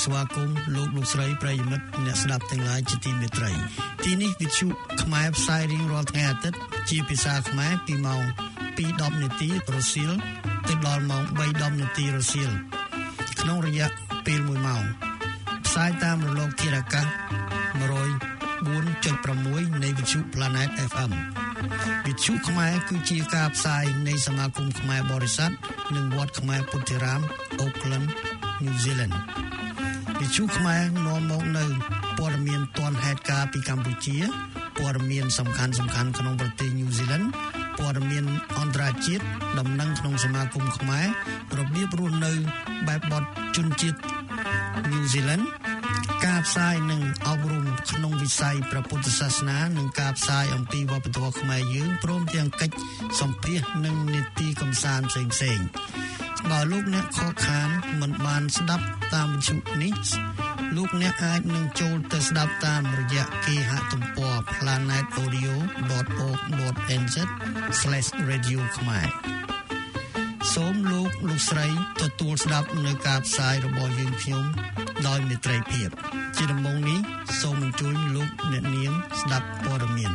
ស្វាគមន៍លោកស្រីប្រិយមិត្តអ្នកស្ដាប់ទាំងឡាយជាទីមេត្រីទីនេះវិទ្យុខ្មែរផ្សាយរៀងរាល់ថ្ងៃអាទិត្យជាភាសាខ្មែរពីម៉ោង 2:10 នាទីរសៀលទៅដល់ម៉ោង 3:10 នាទីរសៀលក្នុងរយៈពេល1ម៉ោងផ្សាយតាមរលកធាតុអាកាស 104.6 នៃវិទ្យុ Planet FM វិទ្យុខ្មែរគឺជាការផ្សាយនៃសមាគមខ្មែរបរិស័ទនិងវត្តខ្មែរពុទ្ធិរាម Auckland New Zealand វិទ្យុខ្មែរនាំមកនៅព័ត៌មានទាន់ហេតុការណ៍ពីកម្ពុជាព័ត៌មានសំខាន់ៗក្នុងប្រទេស New Zealand ព័ត៌មានអន្តរជាតិដំណឹងក្នុងសមាគមខ្មែររបៀបរស់នៅបែបបទជនជាតិ New Zealand ការផ្សាយនិងអប់រំក្នុងវិស័យព្រះពុទ្ធសាសនានិងការផ្សាយអំពីវប្បធម៌ខ្មែរយើងព្រមទាំងកិច្ចសម្ភាសន៍និងនីតិកម្សាន្តផ្សេងៗបើលោកអ្នកខកខានមិនបានស្ដាប់តាមវិទ្យុនេះលោកអ្នកអាចនឹងចូលទៅស្ដាប់តាមរយៈគេហទំព័រ planetaudio.org.nz/radio ខ្មែរសូមលោកស្រីទទួលស្ដាប់នៅការផ្សាយរបស់យើងខ្ញុំដោយមេត្រីភាពជាដំបូងនេះសូមអញ្ជើញលោកអ្នកនាងស្ដាប់ព័ត៌មាន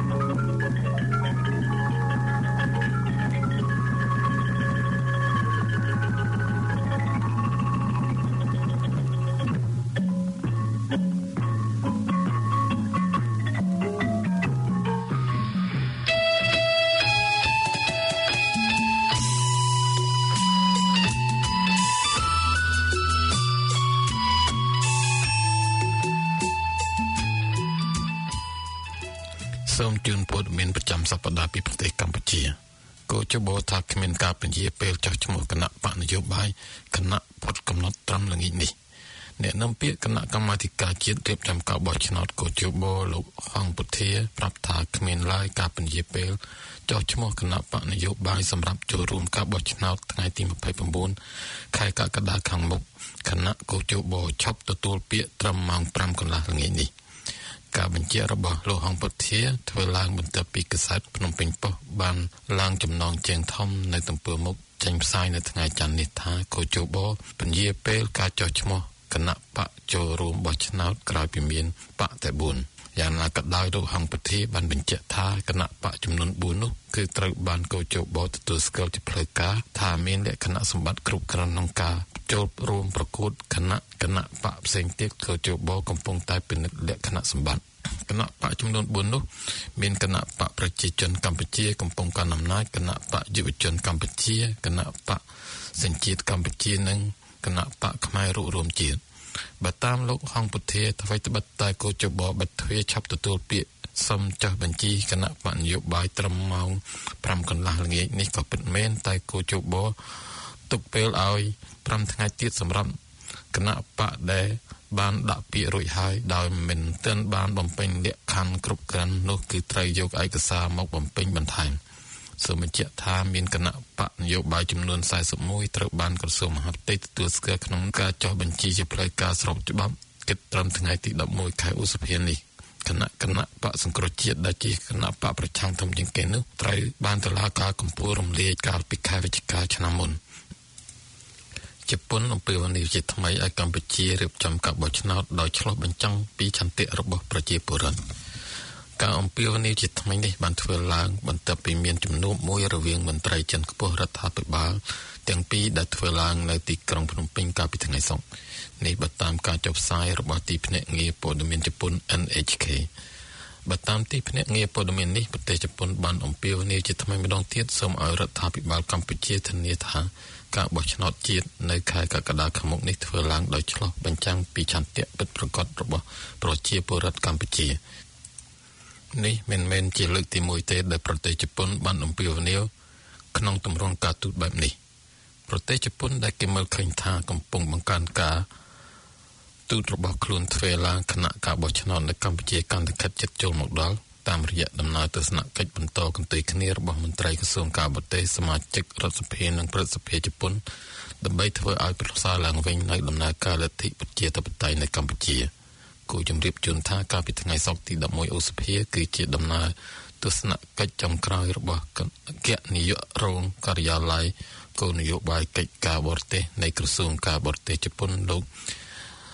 សូមជូនព័ត៌មានប្រចាំសប្តាហ៍ពីប្រទេសកម្ពុជាគោចបោថាគ្មានការពន្យាពេលចោះឈ្មោះគណៈបកនយោបាយគណៈផុតកំណត់ត្រឹមល្ងាចនេះអ្នកនាំពាក្យគណៈកម្មាធិការជាតិរៀបចំការបោះឆ្នោតគោចបោលោកហងពុធាប្រាប់ថាគ្មានឡើយការពន្យាពេលចោះឈ្មោះគណៈបកនយោបាយសម្រាប់ចូលរួមការបោះឆ្នោតថ្ងៃទី29ខែកក្កដាខាងមុខគណៈគោចបោឈប់ទទួលពាក្យត្រឹមម៉ោង 5 កន្លះល្ងាចនេះការបញ្ជាក់របស់លោកហងពុធាធ្វើឡើងបន្ទាប់ពីកាសែតភ្នំពេញប៉ុស្តិ៍បានឡើងចំណងជើងធំនៅទំព័រមុខចេញផ្សាយនៅថ្ងៃច័ន្ទនេះថាកោជបពន្យាពេលការចោះឈ្មោះគណៈបកចូលរួមបោះឆ្នោតក្រោយពីមានបកតែ4យ៉ាងណាក៏ដោយលោកហងពុធាបានបញ្ជាក់ថាគណៈបកចំនួន4នោះគឺត្រូវបានកោជបទទួលស្គាល់ជាផ្លូវការថាមានលក្ខណៈសម្បត្តិគ្រប់គ្រាន់ក្នុងការចូលរួមប្រកួតគណៈបកផ្សេងទៀតកោជបកំពុងតែពិនិត្យលក្ខណៈសម្បត្តិគណៈបកចំនួន4នោះមានគណៈបកប្រជាជនកម្ពុជាកំពុងកាន់អំណាចគណៈបកយុវជនកម្ពុជាគណៈបកសញ្ជាតិកម្ពុជានិងគណៈបកខ្មែររួបរวมជាតិបើតាមលោកហងពុធាអ្វីត្បិតតែកោជបបិទទ្វារឆាប់ទទួលពាក្យសុំចុះបញ្ជីគណៈបកនយោបាយត្រឹមម៉ោង 5 កន្លះល្ងាចនេះក៏ពិតមែនតែកោជបទុកពេលឲ្យ5ថ្ងៃទៀតសម្រាប់គណៈបកដែលបានដាក់ពាក្យរួចហើយដោយមិនទាន់បានបំពេញលក្ខខណ្ឌគ្រប់គ្រាន់នោះគឺត្រូវយកឯកសារមកបំពេញបន្ថែមសូមបញ្ជាក់ថាមានគណៈបកនយោបាយចំនួន41ត្រូវបានក្រសួងមហាផ្ទៃទទួលស្គាល់ក្នុងការចុះបញ្ជីជាផ្លូវការស្របច្បាប់គិតត្រឹមថ្ងៃទី11ខែឧសភានេះគណៈបកសង្គ្រោះជាតិដែលជាគណៈបកប្រឆាំងធំជាងគេនោះត្រូវបានតុលាការកំពូលរំលាយកាលពីខែវិច្ឆិកាឆ្នាំមុនជប៉ុនអំពាវនាវជាថ្មីឲ្យកម្ពុជារៀបចំការបោះឆ្នោតដោយឆ្លុះបញ្ចាំងពីឆន្ទៈរបស់ប្រជាពលរដ្ឋការអំពាវនាវជាថ្មីនេះបានធ្វើឡើងបន្ទាប់ពីមានជំនួបមួយរវាងមន្ត្រីជាន់ខ្ពស់រដ្ឋាភិបាលទាំងពីរដែលធ្វើឡើងនៅទីក្រុងភ្នំពេញកាលពីថ្ងៃសុក្រនេះបើតាមការចុះផ្សាយរបស់ទីភ្នាក់ងារព័ត៌មានជប៉ុន NHK បើតាមទីភ្នាក់ងារព័ត៌មាននេះប្រទេសជប៉ុនបានអំពាវនាវជាថ្មីម្ដងទៀតសូមឲ្យរដ្ឋាភិបាលកម្ពុជាធានាថាការបោះឆ្នោតជាតិនៅខែកក្កដាខាងមុខនេះធ្វើឡើងដោយឆ្លុះបញ្ចាំងពីឆន្ទៈពិតប្រាកដរបស់ប្រជាពលរដ្ឋកម្ពុជានេះមិនមែនជាលើកទី1ទេដែលប្រទេសជប៉ុនបានអំពាវនាវក្នុងទម្រង់ការទូតបែបនេះប្រទេសជប៉ុនដែលគេមើលឃើញថាកំពុងបង្កើនការទូតរបស់ខ្លួនធ្វើឡើងគណៈការបោះឆ្នោតនៅកម្ពុជាកាន់តែខិតជិតចូលមកដល់តាមរយៈដំណើរទស្សនកិច្ចបន្តកន្ទុយគ្នារបស់មន្ត្រីក្រសួងការបរទេសសមាជិករដ្ឋសភានិងព្រឹទ្ធសភាជប៉ុនដើម្បីធ្វើឲ្យប្រសើរឡើងវិញនៅដំណើរការលទ្ធិប្រជាធិបតេយ្យនៅកម្ពុជាគូជំរាបជូនថាកាលពីថ្ងៃសុក្រទី11ឧសភាគឺជាដំណើរទស្សនកិច្ចចុងក្រោយរបស់គណៈនាយករងការិយាល័យគោលនយោបាយកិច្ចការបរទេសនៃក្រសួងការបរទេសជប៉ុនលោក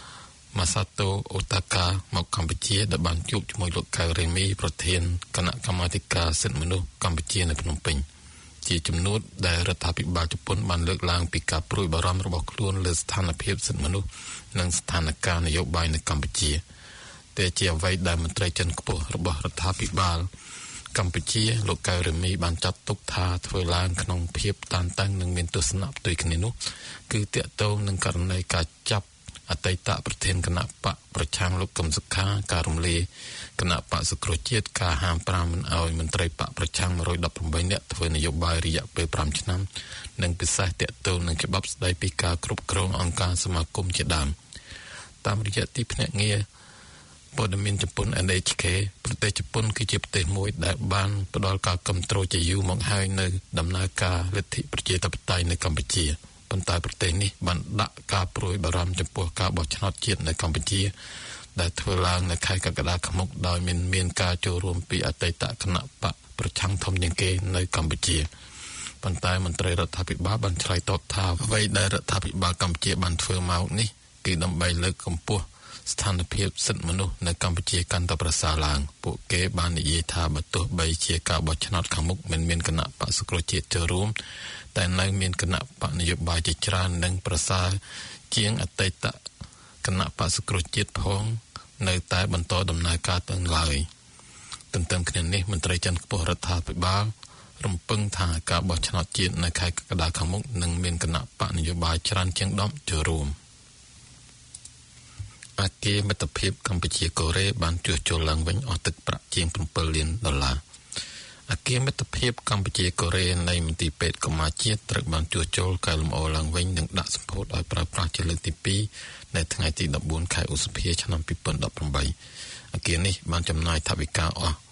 Masato Otaka មកកម្ពុជាដែលបានជួបជាមួយលោកកៅរេមីប្រធានគណៈកម្មាធិការសិទ្ធិមនុស្សកម្ពុជានៅភ្នំពេញជាជំនួបដែលរដ្ឋាភិបាលជប៉ុនបានលើកឡើងពីការព្រួយបារម្ភរបស់ខ្លួនលើស្ថានភាពសិទ្ធិមនុស្សនិងស្ថានភាពនយោបាយនៅកម្ពុជាតែជាអ្វីដែលមន្ត្រីជាន់ខ្ពស់របស់រដ្ឋាភិបាលកម្ពុជាលោកកៅរេមីបានចាត់ទុកថាធ្វើឡើងក្នុងភាពតានតឹងនិងមានទស្សនៈផ្ទុយគ្នានោះគឺតាក់ទងនឹងករណីការចាប់អតីតប្រធានគណៈបកប្រឆាំងលោកកឹមសុខាការរំលាយគណៈបកសង្គ្រោះជាតិការហាម5មិនឲ្យមន្ត្រីបកប្រឆាំង118នាក់ធ្វើនយោបាយរយៈពេល5ឆ្នាំនិងពិសេសតាក់ទងនឹងច្បាប់ស្តីពីការគ្រប់គ្រងអង្គការសមាគមជាដើមតាមរយៈទីភ្នាក់ងារព័ត៌មានជប៉ុន NHK ប្រទេសជប៉ុនគឺជាប្រទេសមួយដែលបានផ្ដល់ការគាំទ្រជាយូរមកហើយនៅដំណើរការលទ្ធិប្រជាធិបតេយ្យនៅកម្ពុជាប៉ុន្តែប្រទេសនេះបានដាក់ការព្រួយបារម្ភចំពោះការបោះឆ្នោតជាតិនៅកម្ពុជាដែលធ្វើឡើងនៅខែកក្កដាខាងមុខដោយមានការចូលរួមពីអតីតគណៈបកប្រឆាំងធំជាងគេនៅកម្ពុជាប៉ុន្តែមន្ត្រីរដ្ឋាភិបាលបានឆ្លើយតបថាអ្វីដែលរដ្ឋាភិបាលកម្ពុជាបានធ្វើមកនេះគឺដើម្បីលើកកម្ពស់ស្ថានភាពសិទ្ធិមនុស្សនៅកម្ពុជាកាន់តែប្រសើរឡើងពួកគេបាននិយាយថាបើទោះបីជាការបោះឆ្នោតខាងមុខមិនមានគណៈបក្សសង្គ្រោះជាតិចូលរួមតែនៅមានគណៈបកនយោបាយជាច្រើននិងប្រសើរជាងអតីតគណៈបក្សសង្គ្រោះជាតិផងនៅតែបន្តដំណើរការទាំងឡើយទន្ទឹមគ្នានេះមន្ត្រីជាន់ខ្ពស់រដ្ឋាភិបាលរំពឹងថាការបោះឆ្នោតជាតិនៅខែកក្កដាខាងមុខនឹងមានគណៈបកនយោបាយច្រើនជាង10ចូលរួមអគារមិត្តភាពកម្ពុជាកូរ៉េបានជួសជុលឡើងវិញអស់ទឹកប្រាក់ជាង$7 លានអគារមិត្តភាពកម្ពុជាកូរ៉េនៃមន្ទីរពេទ្យកម្មាជាតិត្រូវបានជួសជុលកែលម្អឡើងវិញនិងដាក់សម្ពោធឲ្យប្រើប្រាស់ជាលើកទី2នៅថ្ងៃទី14ខែឧសភាឆ្នាំ2018អគារនេះបានចំណាយថវិកាអស់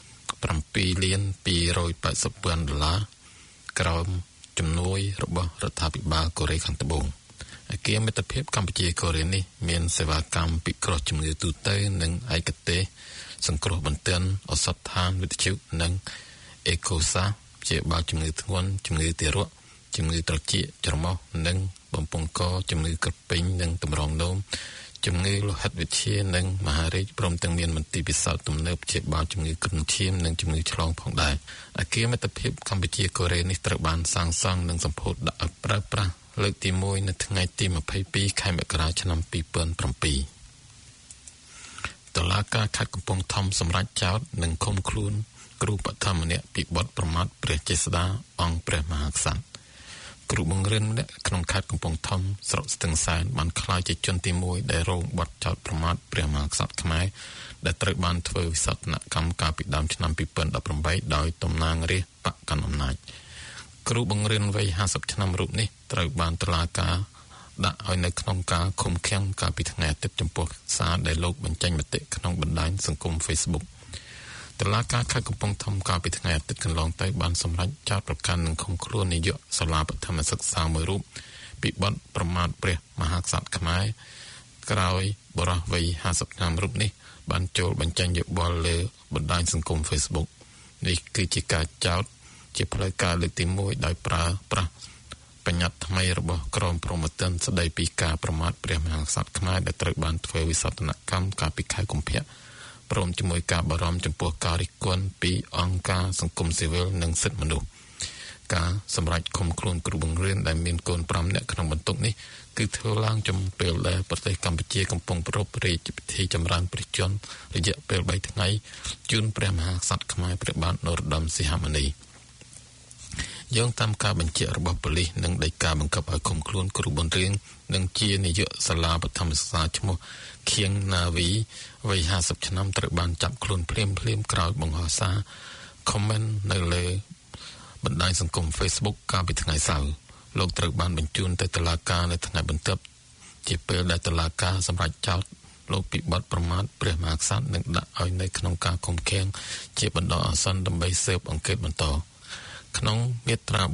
$7,280,000ក្រោមជំនួយរបស់រដ្ឋាភិបាលកូរ៉េខាងត្បូងអគារមិត្តភាពកម្ពុជាកូរ៉េនេះមានសេវាកម្មពិគ្រោះជំងឺទូទៅនិងឯកទេសសង្គ្រោះបន្ទាន់ឱសថដ្ឋានវិទ្យុនិងអេកូសាជាបាល់ជំងឺធ្ងន់ជំងឺទារកជំងឺត្រចៀកច្រមុះនិងបំពង់កជំងឺក្រពេញនិងតម្រងនោមជំងឺលោហិតវិទ្យានិងមហារីកព្រមទាំងមានមន្ទីរពិសោធន៍ទំនើបជាបាល់ជំងឺគ្រុនឈាមនិងជំងឺឆ្លងផងដែរអគារមិត្តភាពកម្ពុជាកូរ៉េនេះត្រូវបានសាងសង់និងសម្ពោធដាក់ឲ្យប្រើប្រាស់លើកទី1នៅថ្ងៃទី22ខែមករាឆ្នាំ2007តុលាការខេត្តកំពង់ធំសម្រេចចោទនិងឃុំខ្លួនគ្រូបឋមម្នាក់ពីបទប្រមាថព្រះចេស្តាអង្គព្រះមហាក្សត្រគ្រូបង្រៀនម្នាក់ក្នុងខេត្តកំពង់ធំស្រុកស្ទឹងសែនបានក្លាយជាជនទី1ដែលរងបទចោទប្រមាថព្រះមហាក្សត្រខ្មែរដែលត្រូវបានធ្វើវិសោធនកម្មកាលពីដើមឆ្នាំ2018ដោយតំណាងរាស្ត្របកកណ្ដាលអំណាចគ្រូបង្រៀនវ័យ50ឆ្នាំរូបនេះត្រូវបានតុលាការដាក់ឲ្យនៅក្នុងការឃុំឃាំងកាលពីថ្ងៃអាទិត្យចំពោះសារដែលលោកបញ្ចេញមតិក្នុងបណ្ដាញសង្គម Facebook តុលាការខេត្តកំពង់ធំកាលពីថ្ងៃអាទិត្យកន្លងទៅបានសម្រេចចោទប្រកាន់និងឃុំខ្លួននាយកសាលាបឋមសិក្សាមួយរូបពីបទប្រមាថព្រះមហាក្សត្រខ្មែរក្រោយបុរសវ័យ50ឆ្នាំរូបនេះបានចូលបញ្ចេញយោបល់លើបណ្ដាញសង្គម Facebook នេះគឺជាការចោទជាផ្លូវការលើកទី1ដោយប្រើប្រាស់បញ្ញត្តិថ្មីរបស់ក្រមព្រហ្មទណ្ឌស្ដីពីការប្រមាថព្រះមហាក្សត្រខ្មែរដែលត្រូវបានធ្វើវិសោធនកម្មកាលពីខែកុម្ភៈព្រមជាមួយការបារម្ភចំពោះការរិះគន់ពីអង្គការសង្គមស៊ីវិលនិងសិទ្ធិមនុស្សការសម្រេចឃុំខ្លួនគ្រូបង្រៀនដែលមានកូន5នាក់ក្នុងបន្ទុកនេះគឺធ្វើឡើងចំពេលដែលប្រទេសកម្ពុជាកំពុងប្រារព្ធរាជពិធីចម្រើនព្រះជន្មរយៈពេល3ថ្ងៃជូនព្រះមហាក្សត្រខ្មែរព្រះបាទនរោត្តមសីហមុនីយោងតាមការបញ្ជាក់របស់ប៉ូលីសនិងដីកាបង្គាប់ឲ្យឃុំខ្លួនគ្រូបង្រៀននិងជានាយកសាលាបឋមសិក្សាឈ្មោះខៀងណាវីវ័យ50ឆ្នាំត្រូវបានចាប់ខ្លួនភ្លាមក្រោយបង្ហោះសារ comment នៅលើបណ្ដាញសង្គម Facebook កាលពីថ្ងៃសៅរ៍លោកត្រូវបានបញ្ជូនទៅតុលាការនៅថ្ងៃបន្ទាប់ជាពេលដែលតុលាការសម្រេចចោទលោកពីបទប្រមាថព្រះមហាក្សត្រនិងដាក់ឲ្យនៅក្នុងការឃុំឃាំងជាបណ្ដោះអាសន្នដើម្បីស៊ើបអង្កេតបន្តក្នុងមាត្រា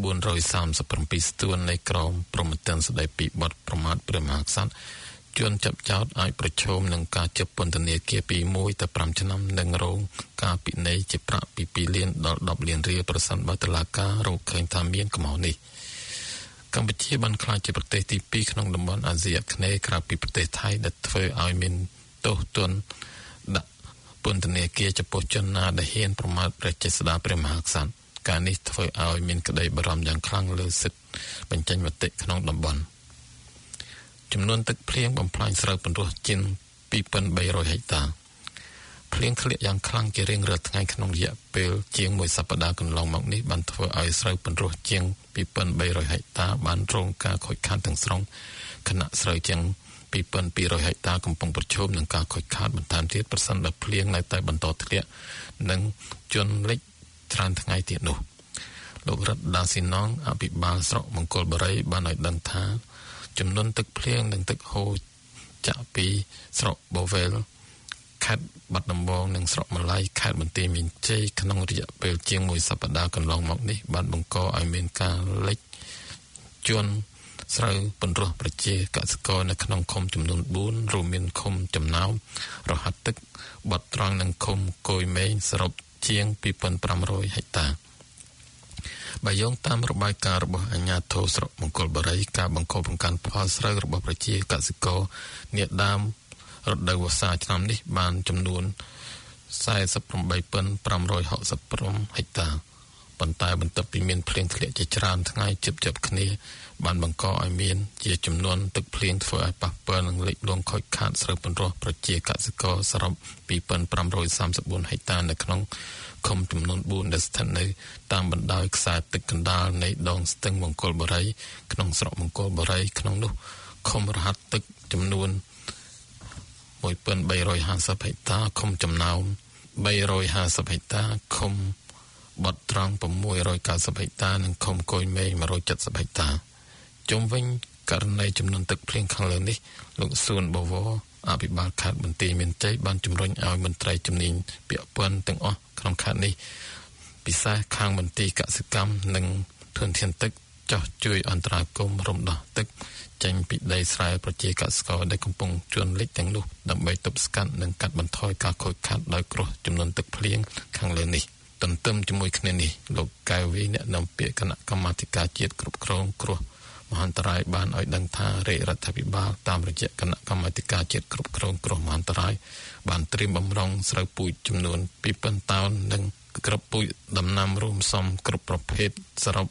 437ស្ទួននៃក្រមព្រហ្មទណ្ឌស្ដីពីបទប្រមាថព្រះមហាក្សត្រជនចាប់ចោទអាចប្រឈមនឹងការជាប់ពន្ធនាគារពី1ទៅ5ឆ្នាំនិងរងការពិន័យជាប្រាក់ពី2លានដល់10លានរៀលប្រសិនបើតុលាការរកឃើញថាមានកំហុសនេះកម្ពុជាបានក្លាយជាប្រទេសទី2ក្នុងតំបន់អាស៊ីអាគ្នេយ៍ក្រៅពីប្រទេសថៃដែលធ្វើឲ្យមានទោសទណ្ឌដាក់ពន្ធនាគារចំពោះជនណាដែលហ៊ានប្រមាថព្រះចេស្តាព្រះមហាក្សត្រការនេះធ្វើឲ្យមានក្តីបារម្ភយ៉ាងខ្លាំងលើសិទ្ធិបញ្ចេញមតិក្នុងតំបន់ចំនួនទឹកភ្លៀងបំផ្លាញស្រូវពន្រោះជាង 2,300 ហិកតាភ្លៀងធ្លាក់យ៉ាងខ្លាំងជារៀងរាល់ថ្ងៃក្នុងរយៈពេលជាង1សប្តាហ៍កន្លងមកនេះបានធ្វើឲ្យស្រូវពន្រោះជាង 2,300 ហិកតាបានរងការខូចខាតទាំងស្រុងខណៈស្រូវជាង 2,200 ហិកតាកំពុងប្រឈមនឹងការខូចខាតបន្ថែមទៀតប្រសិនបើភ្លៀងនៅតែបន្តធ្លាក់និងជន់លិចច្រើនថ្ងៃទៀតនោះលោករដ្ឋដាស៊ីណងអភិបាលស្រុកមង្គលបុរីបានឲ្យដឹងថាចំនួនទឹកភ្លៀងនិងទឹកហូរចាក់ពីស្រុកបូវែលខេត្តបាត់ដំបងនិងស្រុកម៉ាឡៃខេត្តបន្ទាយមានជ័យក្នុងរយៈពេលជាង1សប្តាហ៍កន្លងមកនេះបានបង្កឲ្យមានការលិចជន់ស្រូវពន្រោះប្រជាកសិករនៅក្នុងឃុំចំនួន4រួមមានឃុំចំណោមរហាត់ទឹកបាត់ត្រង់និងឃុំគយមេងសរុបជាង 2,500 ហិកតាបើយោងតាមរបាយការណ៍របស់អាជ្ញាធរស្រុកមង្គលបុរីការបង្កបង្កើនផលស្រូវរបស់ប្រជាកសិករនាដើមរដូវវស្សាឆ្នាំនេះបានចំនួន 48,565 ហិកតាប៉ុន្តែបន្ទាប់ពីមានភ្លៀងធ្លាក់ជាច្រើនថ្ងៃជិបៗគ្នាបានបង្កឲ្យមានជាចំនួនទឹកភ្លៀងធ្វើឲ្យប៉ះពាល់នឹងលិចលង់ខូចខាតស្រូវពន្រោះប្រជាកសិករសរុប 2,534 ហិកតានៅក្នុងឃុំចំនួន4ដែលស្ថិតនៅតាមបណ្ដោយខ្សែទឹកកណ្ដាលនៃដងស្ទឹងមង្គលបុរីក្នុងស្រុកមង្គលបុរីក្នុងនោះឃុំរហាត់ទឹកចំនួន 1,350 ហិកតាឃុំចំណោម350 ហិកតាឃុំបាត់ត្រង់690 ហិកតានិងឃុំគយមេង170 ហិកតាជុំវិញករណីចំនួនទឹកភ្លៀងខាងលើនេះលោកសួនបវរអភិបាលខេត្តបន្ទាយមានជ័យបានជំរុញឲ្យមន្ត្រីជំនាញពាក់ព័ន្ធទាំងអស់ក្នុងខេត្តនេះពិសេសខាងមន្ទីរកសិកម្មនិងធនធានទឹកចោះជួយអន្តរាគមន៍រំដោះទឹកចេញពីដីស្រែប្រជាកសិករដែលកំពុងជន់លិចទាំងនោះដើម្បីទប់ស្កាត់និងកាត់បន្ថយការខូចខាតដោយគ្រោះចំនួនទឹកភ្លៀងខាងលើនេះទន្ទឹមជាមួយគ្នានេះលោកកែវវីអ្នកនាំពាក្យគណៈកម្មាធិការជាតិគ្រប់គ្រងគ្រោះមហន្តរាយបានឲ្យដឹងថារាជរដ្ឋាភិបាលតាមរយៈគណៈកម្មាធិការជាតិគ្រប់គ្រងគ្រោះមហន្តរាយបានត្រៀមបំរុងស្រូវពូជចំនួន 2,000 តោននិងគ្រាប់ពូជដំណាំរួមផ្សំគ្រប់ប្រភេទសរុប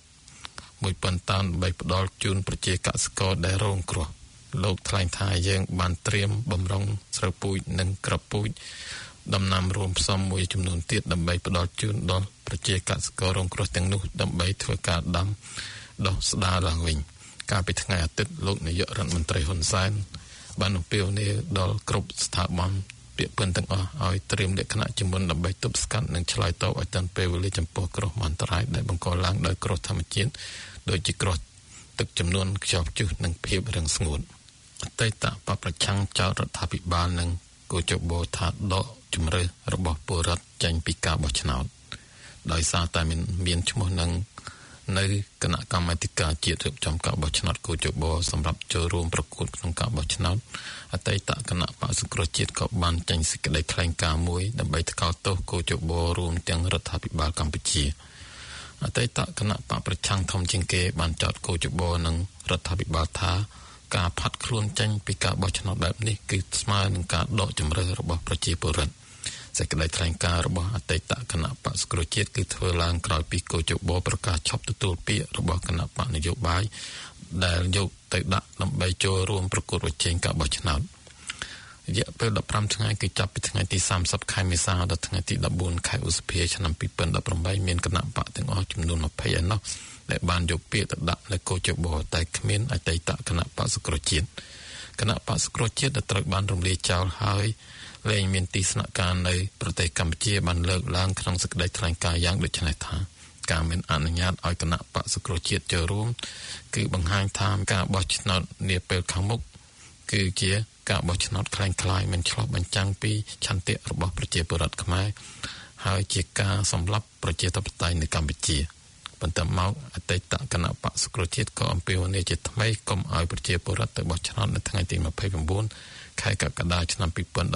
1,000 តោនដើម្បីផ្ដល់ជូនប្រជាកសិករដែលរងគ្រោះលោកថ្លែងថាយើងបានត្រៀមបំរុងស្រូវពូជនិងគ្រាប់ពូជដំណាំរួមផ្សំមួយចំនួនទៀតដើម្បីផ្ដល់ជូនដល់ប្រជាកសិកររងគ្រោះទាំងនោះដើម្បីធ្វើការដាំដុះស្ដារឡើងវិញកាលពីថ្ងៃអាទិត្យលោកនាយករដ្ឋមន្ត្រីហ៊ុនសែនបានអំពាវនាវដល់គ្រប់ស្ថាប័នពាក់ព័ន្ធទាំងអស់ឲ្យត្រៀមលក្ខណៈជំនន់ដើម្បីទប់ស្កាត់និងឆ្លើយតបឲ្យទាន់ពេលវេលាចំពោះគ្រោះមហន្តរាយដែលបង្កឡើងដោយគ្រោះធម្មជាតិដូចជាគ្រោះទឹកចំនួនខ្យល់ព្យុះនិងភាពរាំងស្ងួតអតីតបព្វប្រឆាំងចោទរដ្ឋាភិបាលនិងគូចបោថាដកជំរឿសរបស់ពលរដ្ឋចេញពីការបោះឆ្នោតដោយសារតែមានឈ្មោះនៅគណៈកម្មាធិការជាតិរៀបចំការបោះឆ្នោតគូចបោសម្រាប់ចូលរួមប្រកួតក្នុងការបោះឆ្នោតអតីតគណៈបក្សសង្គ្រោះជាតិក៏បានចេញសេចក្តីថ្លែងការណ៍មួយដើម្បីថ្កោលទោសគូចបោរួមទាំងរដ្ឋាភិបាលកម្ពុជាអតីតគណៈបកប្រឆាំងធំជាងគេបានចោទគូចបោនិងរដ្ឋាភិបាលថាការផាត់ខ្លួនចេញពីការបោះឆ្នោតបែបនេះគឺស្មើនឹងការដកជំរឿសរបស់ប្រជាពលរដ្ឋសេចក្តីថ្លែងការណ៍របស់អតីតគណៈបក្សសង្គ្រោះជាតិគឺធ្វើឡើងក្រោយពីគូចបោប្រកាសឈប់ទទួលពាក្យរបស់គណៈបកនយោបាយដែលយកទៅដាក់ដើម្បីចូលរួមប្រកួតប្រជែងការបោះឆ្នោតរយៈពេល15ថ្ងៃគឺចាប់ពីថ្ងៃទី30ខែមេសាដល់ថ្ងៃទី14ខែឧសភាឆ្នាំ2018មានគណៈបកទាំងអស់ចំនួន20ឯណោះដែលបានយកពាក្យទៅដាក់នៅគូចបោតែគ្មានអតីតគណៈបក្សសង្គ្រោះជាតិគណៈបក្សសង្គ្រោះជាតិដែលត្រូវបានរំលាយចោលហើយលែងមានទីស្នាក់ការនៅប្រទេសកម្ពុជាបានលើកឡើងក្នុងសេចក្តីថ្លែងការណ៍យ៉ាងដូចនេះថាការមានអនុញ្ញាតឲ្យគណៈបក្សសង្គ្រោះជាតិចូលរួមគឺបង្ហាញថាការបោះឆ្នោតនាពេលខាងមុខគឺជាការបោះឆ្នោតคล้ายៗមិនឆ្លុះបញ្ចាំងពីឆន្ទៈរបស់ប្រជាពលរដ្ឋខ្មែរហើយជាការសម្លាប់ប្រជាធិបតេយ្យនៅកម្ពុជាបន្ទាប់មកអតីតគណៈបក្សសង្គ្រោះជាតិក៏អំពាវនាវជាថ្មីកុំឲ្យប្រជាពលរដ្ឋទៅបោះឆ្នោតនៅថ្ងៃទី29ខែកក្កដាឆ្នាំ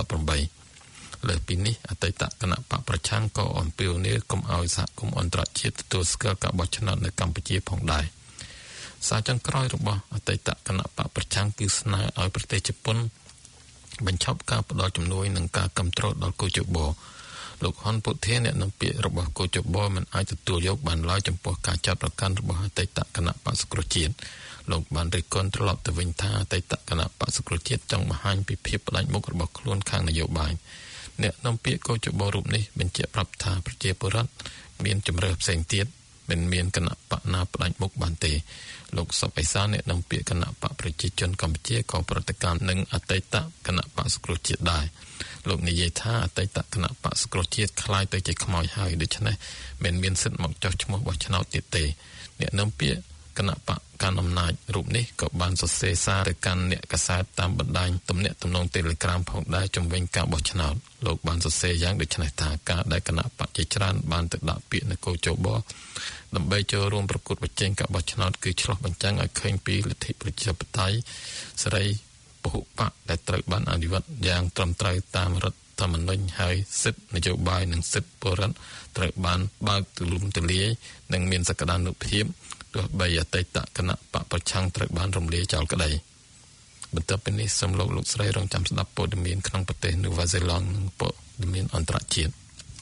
2018លើសពីនេះអតីតគណៈបកប្រឆាំងក៏អំពាវនាវកុំឲ្យសហគមន៍អន្តរជាតិទទួលស្គាល់ការបោះឆ្នោតនៅកម្ពុជាផងដែរសារចុងក្រោយរបស់អតីតគណៈបកប្រឆាំងគឺស្នើឲ្យប្រទេសជប៉ុនបញ្ឈប់ការផ្តល់ជំនួយនិងការគ្រប់គ្រងដល់កូជបលោកហ៊ុនពុធាអ្នកនាំពាក្យរបស់កូជបមិនអាចទទួលយកបានឡើយចំពោះការចាត់ប្រកាន់របស់អតីតគណៈបក្សសង្គ្រោះជាតិលោកបានរិះគន់ត្រឡប់ទៅវិញថាអតីតគណៈបក្សសង្គ្រោះជាតិចង់បង្ហាញពីភាពផ្ដាច់មុខរបស់ខ្លួនខាងនយោបាយអ្នកនាំពាក្យកូជបរូបនេះបញ្ជាក់ប្រាប់ថាប្រជាពលរដ្ឋមានជំរឿផ្សេងទៀតមិនមានគណៈបកណាផ្ដាច់មុខបានទេលោកសុកអេសានអ្នកនាំពាក្យគណៈបកប្រជាជនកម្ពុជាក៏ប្រតិកម្មនឹងអតីតគណៈបកសង្គ្រោះជាតិដែរលោកនិយាយថាអតីតគណៈបកសង្គ្រោះជាតិคล้ายទៅជាខ្មោចហើយដូច្នេះមិនមានសិទ្ធិមកចោះឈ្មោះបោះឆ្នោតទៀតទេអ្នកនាំពាក្យគណៈបកកាន់អំណាចរូបនេះក៏បានសរសេរសារទៅកាន់អ្នកកាសែតតាមបណ្ដាញទំនាក់ទំនង Telegram ផងដែរជំវិញការបោះឆ្នោតលោកបានសរសេរយ៉ាងដូចនេះថាការដែលគណៈបកជាច្រើនបានទៅដាក់ពាក្យនៅកោជបដើម្បីចូលរួមប្រកួតប្រជែងការបោះឆ្នោតគឺឆ្លុះបញ្ចាំងឲ្យឃើញពីលទ្ធិប្រជាធិបតេយ្យសេរីពហុបកដែលត្រូវបានអនុវត្តយ៉ាងត្រឹមត្រូវតាមរដ្ឋធម្មនុញ្ញហើយសិទ្ធិនយោបាយនិងសិទ្ធិពលរដ្ឋត្រូវបានបើកទូលំទូលាយនិងមានសក្តានុភាពទោះបីអតីតគណៈបកប្រឆាំងត្រូវបានរំលាយចោលក្តីបន្ទាប់ពីនេះសូមលោកស្រីរងចាំស្ដាប់ព័ត៌មានក្នុងប្រទេសនូវែលសេឡង់និងព័ត៌មានអន្តរជាតិ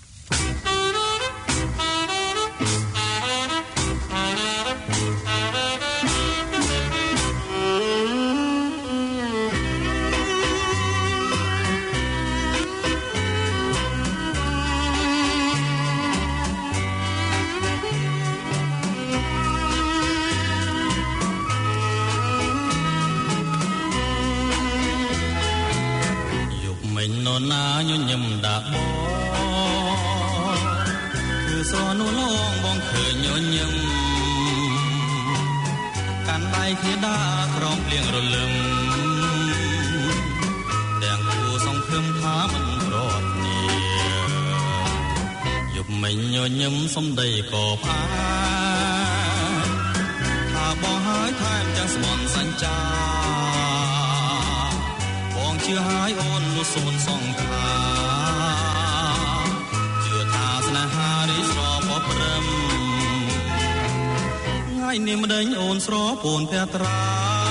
ណាញញឹមដាក់បងគឺស្រនួលងបងឃើញញញឹមកាន់ដៃគ្នាដើរក្រោមភ្លៀងរលឹមទាំងគូសង្ឃឹមថាមិនប្រត់គ្នាយប់មិញញញឹមសំដីក៏ផ្អាថាបងហើយថែមទាំងស្មន់សញ្ចាជឿហើយអូននោះសូនសង្ខាជឿថាស្នេហារីស្រពព្រឹមថ្ងៃនេះម្ដេចអូនស្រពូនភត្រា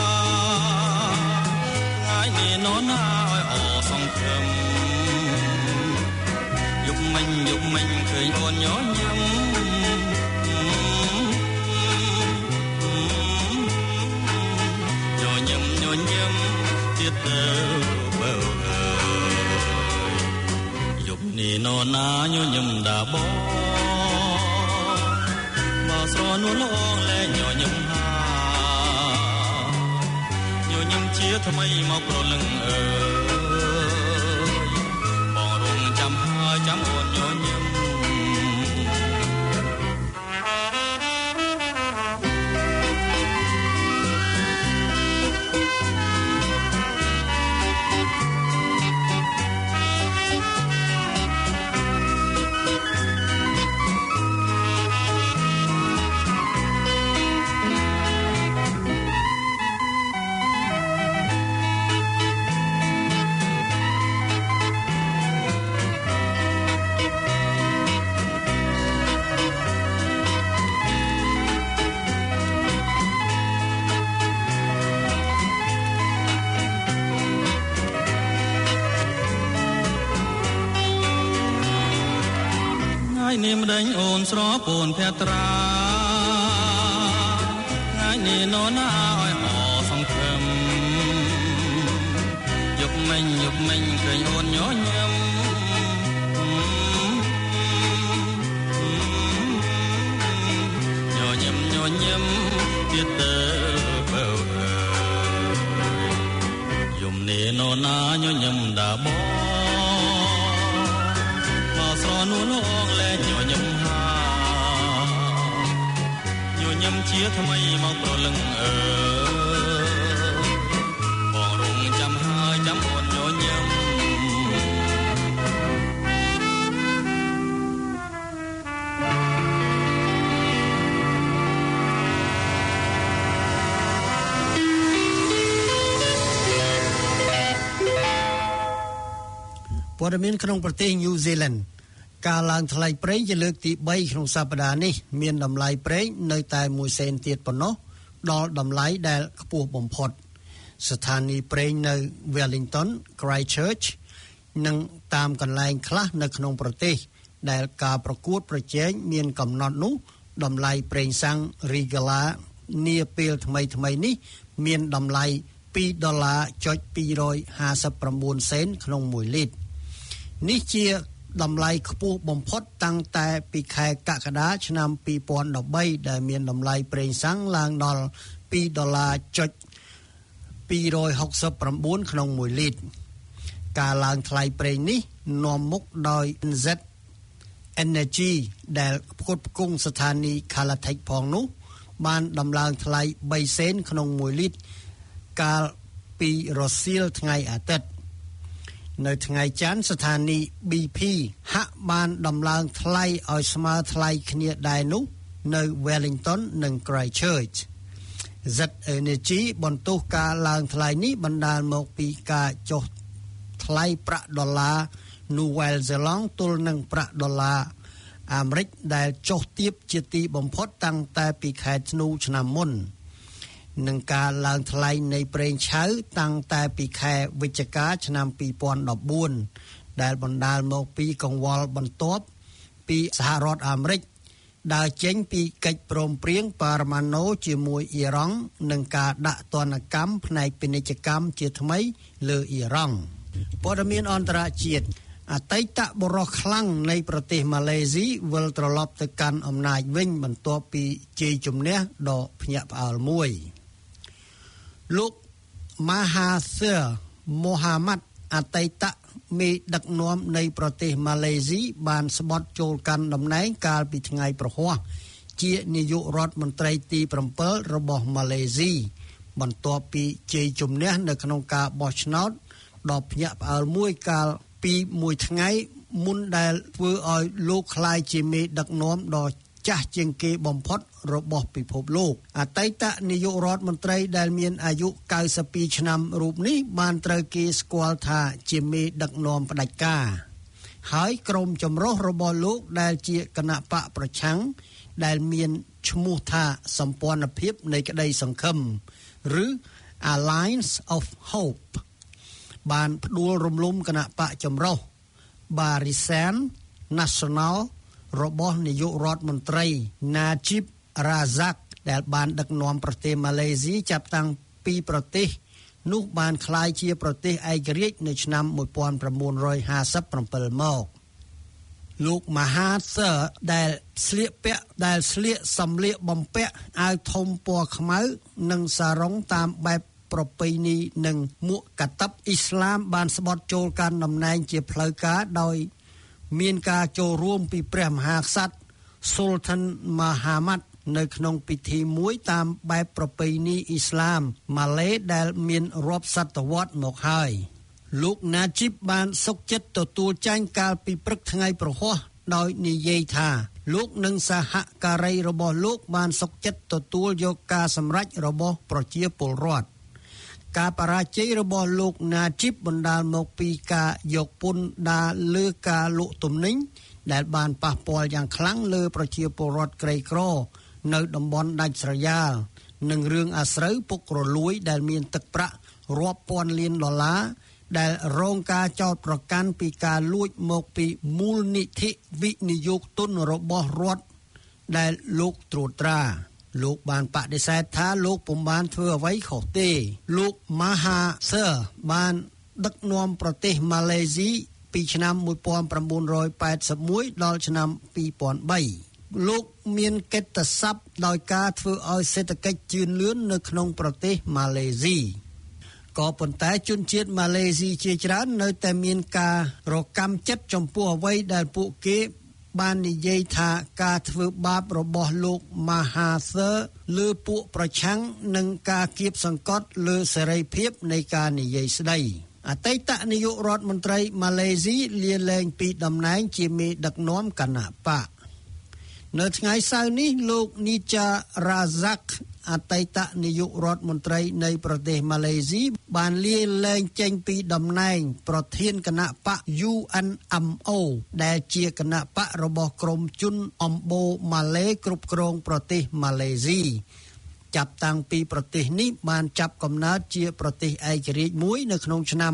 ថ្ងៃនេះនរណាឲ្យអសង្ឃឹមយប់មិញឃើញអូនញញឹមញញឹមទៀតទៅនេះនរណាញញឹមដាបងមកស្រនួលអងលែងញញឹមហាញញឹមជាថ្មីមកប្រលឹងអើយបងរងចាំហើយចាំអូនញញឹមនេះម្ដេចអូនស្រពូនភត្រាថ្ងៃនេះនរណាឲ្យអសង្ឃឹមយប់មិញឃើញអូនញញឹមញញឹមទៀតទៅបើយំនេះនរណាញញឹមដាបងមកស្រនួលអងលែងញញឹមហាញញឹមជាថ្មីមកប្រលឹងអើបងរងចាំហើយចាំអូនញញឹមព័ត៌មានក្នុងប្រទេស New Zealand ការឡើងថ្លៃប្រេងជាលើកទី3ក្នុងសប្តាហ៍នេះមានតម្លៃប្រេងនៅតែ1សេនទៀតប៉ុណ្ណោះដល់តម្លៃដែលខ្ពស់បំផុតស្ថានីយ៍ប្រេងនៅ Wellington Christchurch និងតាមកន្លែងខ្លះនៅក្នុងប្រទេសដែលការប្រកួតប្រជែងមានកំណត់នោះតម្លៃប្រេងសាំង Regala នាពេលថ្មីនេះមានតម្លៃ$2.259 សេនក្នុង1លីត្រនេះជាតម្លៃខ្ពស់បំផុតតាំងតែពីខែកក្កដាឆ្នាំ2013ដែលមានតម្លៃប្រេងសាំងឡើងដល់$2.269 ក្នុង1លីត្រការឡើងថ្លៃប្រេងនេះនាំមុខដោយ NZ Energy ដែលផ្គត់ផ្គង់ស្ថានីយ៍ Caltex ផងនោះបានដំឡើងថ្លៃ3សេនក្នុង1លីត្រកាលពីរសៀលថ្ងៃអាទិត្យនៅថ្ងៃច័ន្ទស្ថានីយ៍ BP ហាក់បានដំឡើងថ្លៃឲ្យស្មើថ្លៃគ្នាដែរនោះនៅ Wellington និង Christchurch Z Energy បន្ទោសការឡើងថ្លៃនេះបណ្ដាលមកពីការចុះថ្លៃប្រាក់ដុល្លារនូវែលសេឡង់ទល់នឹងប្រាក់ដុល្លារអាមេរិកដែលចុះទាបជាទីបំផុតតាំងតែពីខែធ្នូឆ្នាំមុននឹងការឡើងថ្លៃនៃប្រេងឆៅតាំងតែពីខែវិច្ឆិកាឆ្នាំ2014ដែលបណ្ដាលមកពីកង្វល់បន្ទាប់ពីសហរដ្ឋអាមេរិកដើរចេញពីកិច្ចព្រមព្រៀងប៉ារ៉ាម៉ាណូជាមួយអ៊ីរ៉ង់និងការដាក់ទណ្ឌកម្មផ្នែកពាណិជ្ជកម្មជាថ្មីលើអ៊ីរ៉ង់ព័ត៌មានអន្តរជាតិអតីតបុរសខ្លាំងនៃប្រទេសម៉ាឡេស៊ីវិលត្រឡប់ទៅកាន់អំណាចវិញបន្ទាប់ពីជ័យជំនះដ៏ភ្ញាក់ផ្អើលមួយលោក Mahathir Mohamad អតីតមេដឹកនាំនៃប្រទេសម៉ាឡេស៊ីបានស្បត់ចូលកាន់តំណែងកាលពីថ្ងៃប្រហ័សជានាយករដ្ឋមន្ត្រីទី7របស់ម៉ាឡេស៊ីបន្ទាប់ពីជ័យជំនះនៅក្នុងការបោះឆ្នោតដ៏ភ្ញាក់ផ្អើលមួយកាលពីមួយថ្ងៃមុនដែលធ្វើឲ្យលោកក្លាយជាមេដឹកនាំដ៏ចាស់ជាងគេបំផុតរបស់ពិភពលោកអតីតនាយករដ្ឋមន្ត្រីដែលមានអាយុ92ឆ្នាំរូបនេះបានត្រូវគេស្គាល់ថាជាមេដឹកនាំផ្ដាច់ការហើយក្រុមចម្រុះរបស់លោកដែលជាគណៈបកប្រឆាំងដែលមានឈ្មោះថាសម្ព័ន្ធភាពនៃក្តីសង្ឃឹមឬ Alliance of Hope បានផ្ដួលរំលំគណៈបកចម្រុះ Barisan Nasional របស់នាយករដ្ឋមន្ត្រី Najib Razak ដែលបានដឹកនាំប្រទេសម៉ាឡេស៊ីចាប់តាំងពីប្រទេសនោះបានក្លាយជាប្រទេសឯករាជ្យនៅឆ្នាំ1957មកលោក Mahathir ដែលស្លៀកសម្លៀកបំពាក់អាវធំពណ៌ខ្មៅនិងសារ៉ុងតាមបែបប្រពៃណីនិងមួកកាតិបអ៊ីស្លាមបានស្បត់ចូលកាន់តំណែងជាផ្លូវការដោយមានការចូលរួមពីព្រះមហាក្សត្រ Sultan Muhammad នៅក្នុងពិធីមួយតាមបែបប្រពៃណីអ៊ីស្លាមម៉ាឡេដែលមានរាប់សតវត្សរ៍មកហើយលោក Najib បានសុខចិត្តទទួលចាញ់កាលពីព្រឹកថ្ងៃប្រហ័សដោយនិយាយថាលោកនិងសហការីរបស់លោកបានសុខចិត្តទទួលយកការសម្រេចរបស់ប្រជាពលរដ្ឋការបរាជ័យរបស់លោក Najib បណ្ដាលមកពីការយកពន្ធដារលើការលក់ទំនិញដែលបានប៉ះពាល់យ៉ាងខ្លាំងលើប្រជាពលរដ្ឋក្រីក្រនៅតំបន់ដាច់ស្រយាលនិងរឿងអាស្រូវពុករលួយដែលមានទឹកប្រាក់រាប់ពាន់លានដុល្លារដែលរងការចោទប្រកាន់ពីការលួចមកពីមូលនិធិវិនិយោគទុនរបស់រដ្ឋដែលលោកត្រួតត្រាលោកបានបដិសេធថាលោកពុំបានធ្វើអ្វីខុសទេលោក Mahathir បានដឹកនាំប្រទេសម៉ាឡេស៊ីពីឆ្នាំ1981ដល់ឆ្នាំ2003លោកមានកិត្តិស័ព្ទដោយការធ្វើឲ្យសេដ្ឋកិច្ចជឿនលឿននៅក្នុងប្រទេសម៉ាឡេស៊ីក៏ប៉ុន្តែជនជាតិម៉ាឡេស៊ីជាច្រើននៅតែមានការរកម្មចិត្តចំពោះអ្វីដែលពួកគេបាននិយាយថាការធ្វើបាបរបស់លោក Mahathir លើពួកប្រឆាំងនិងការគៀបសង្កត់លើសេរីភាពនៃការនិយាយស្ដីអតីតនាយករដ្ឋមន្ត្រីម៉ាឡេស៊ីលាលែងពីតំណែងជាមេដឹកនាំគណបក្សនៅថ្ងៃសៅរ៍នេះលោក Najib Razak អតីតនាយករដ្ឋមន្ត្រីនៃប្រទេសម៉ាឡេស៊ីបានលាលែងចេញពីតំណែងប្រធានគណៈបក UNMO ដែលជាគណៈបករបស់ក្រុមជនអំបូរម៉ាឡេគ្រប់គ្រងប្រទេសម៉ាឡេស៊ីចាប់តាំងពីប្រទេសនេះបានចាប់កំណើតជាប្រទេសឯករាជ្យមួយនៅក្នុងឆ្នាំ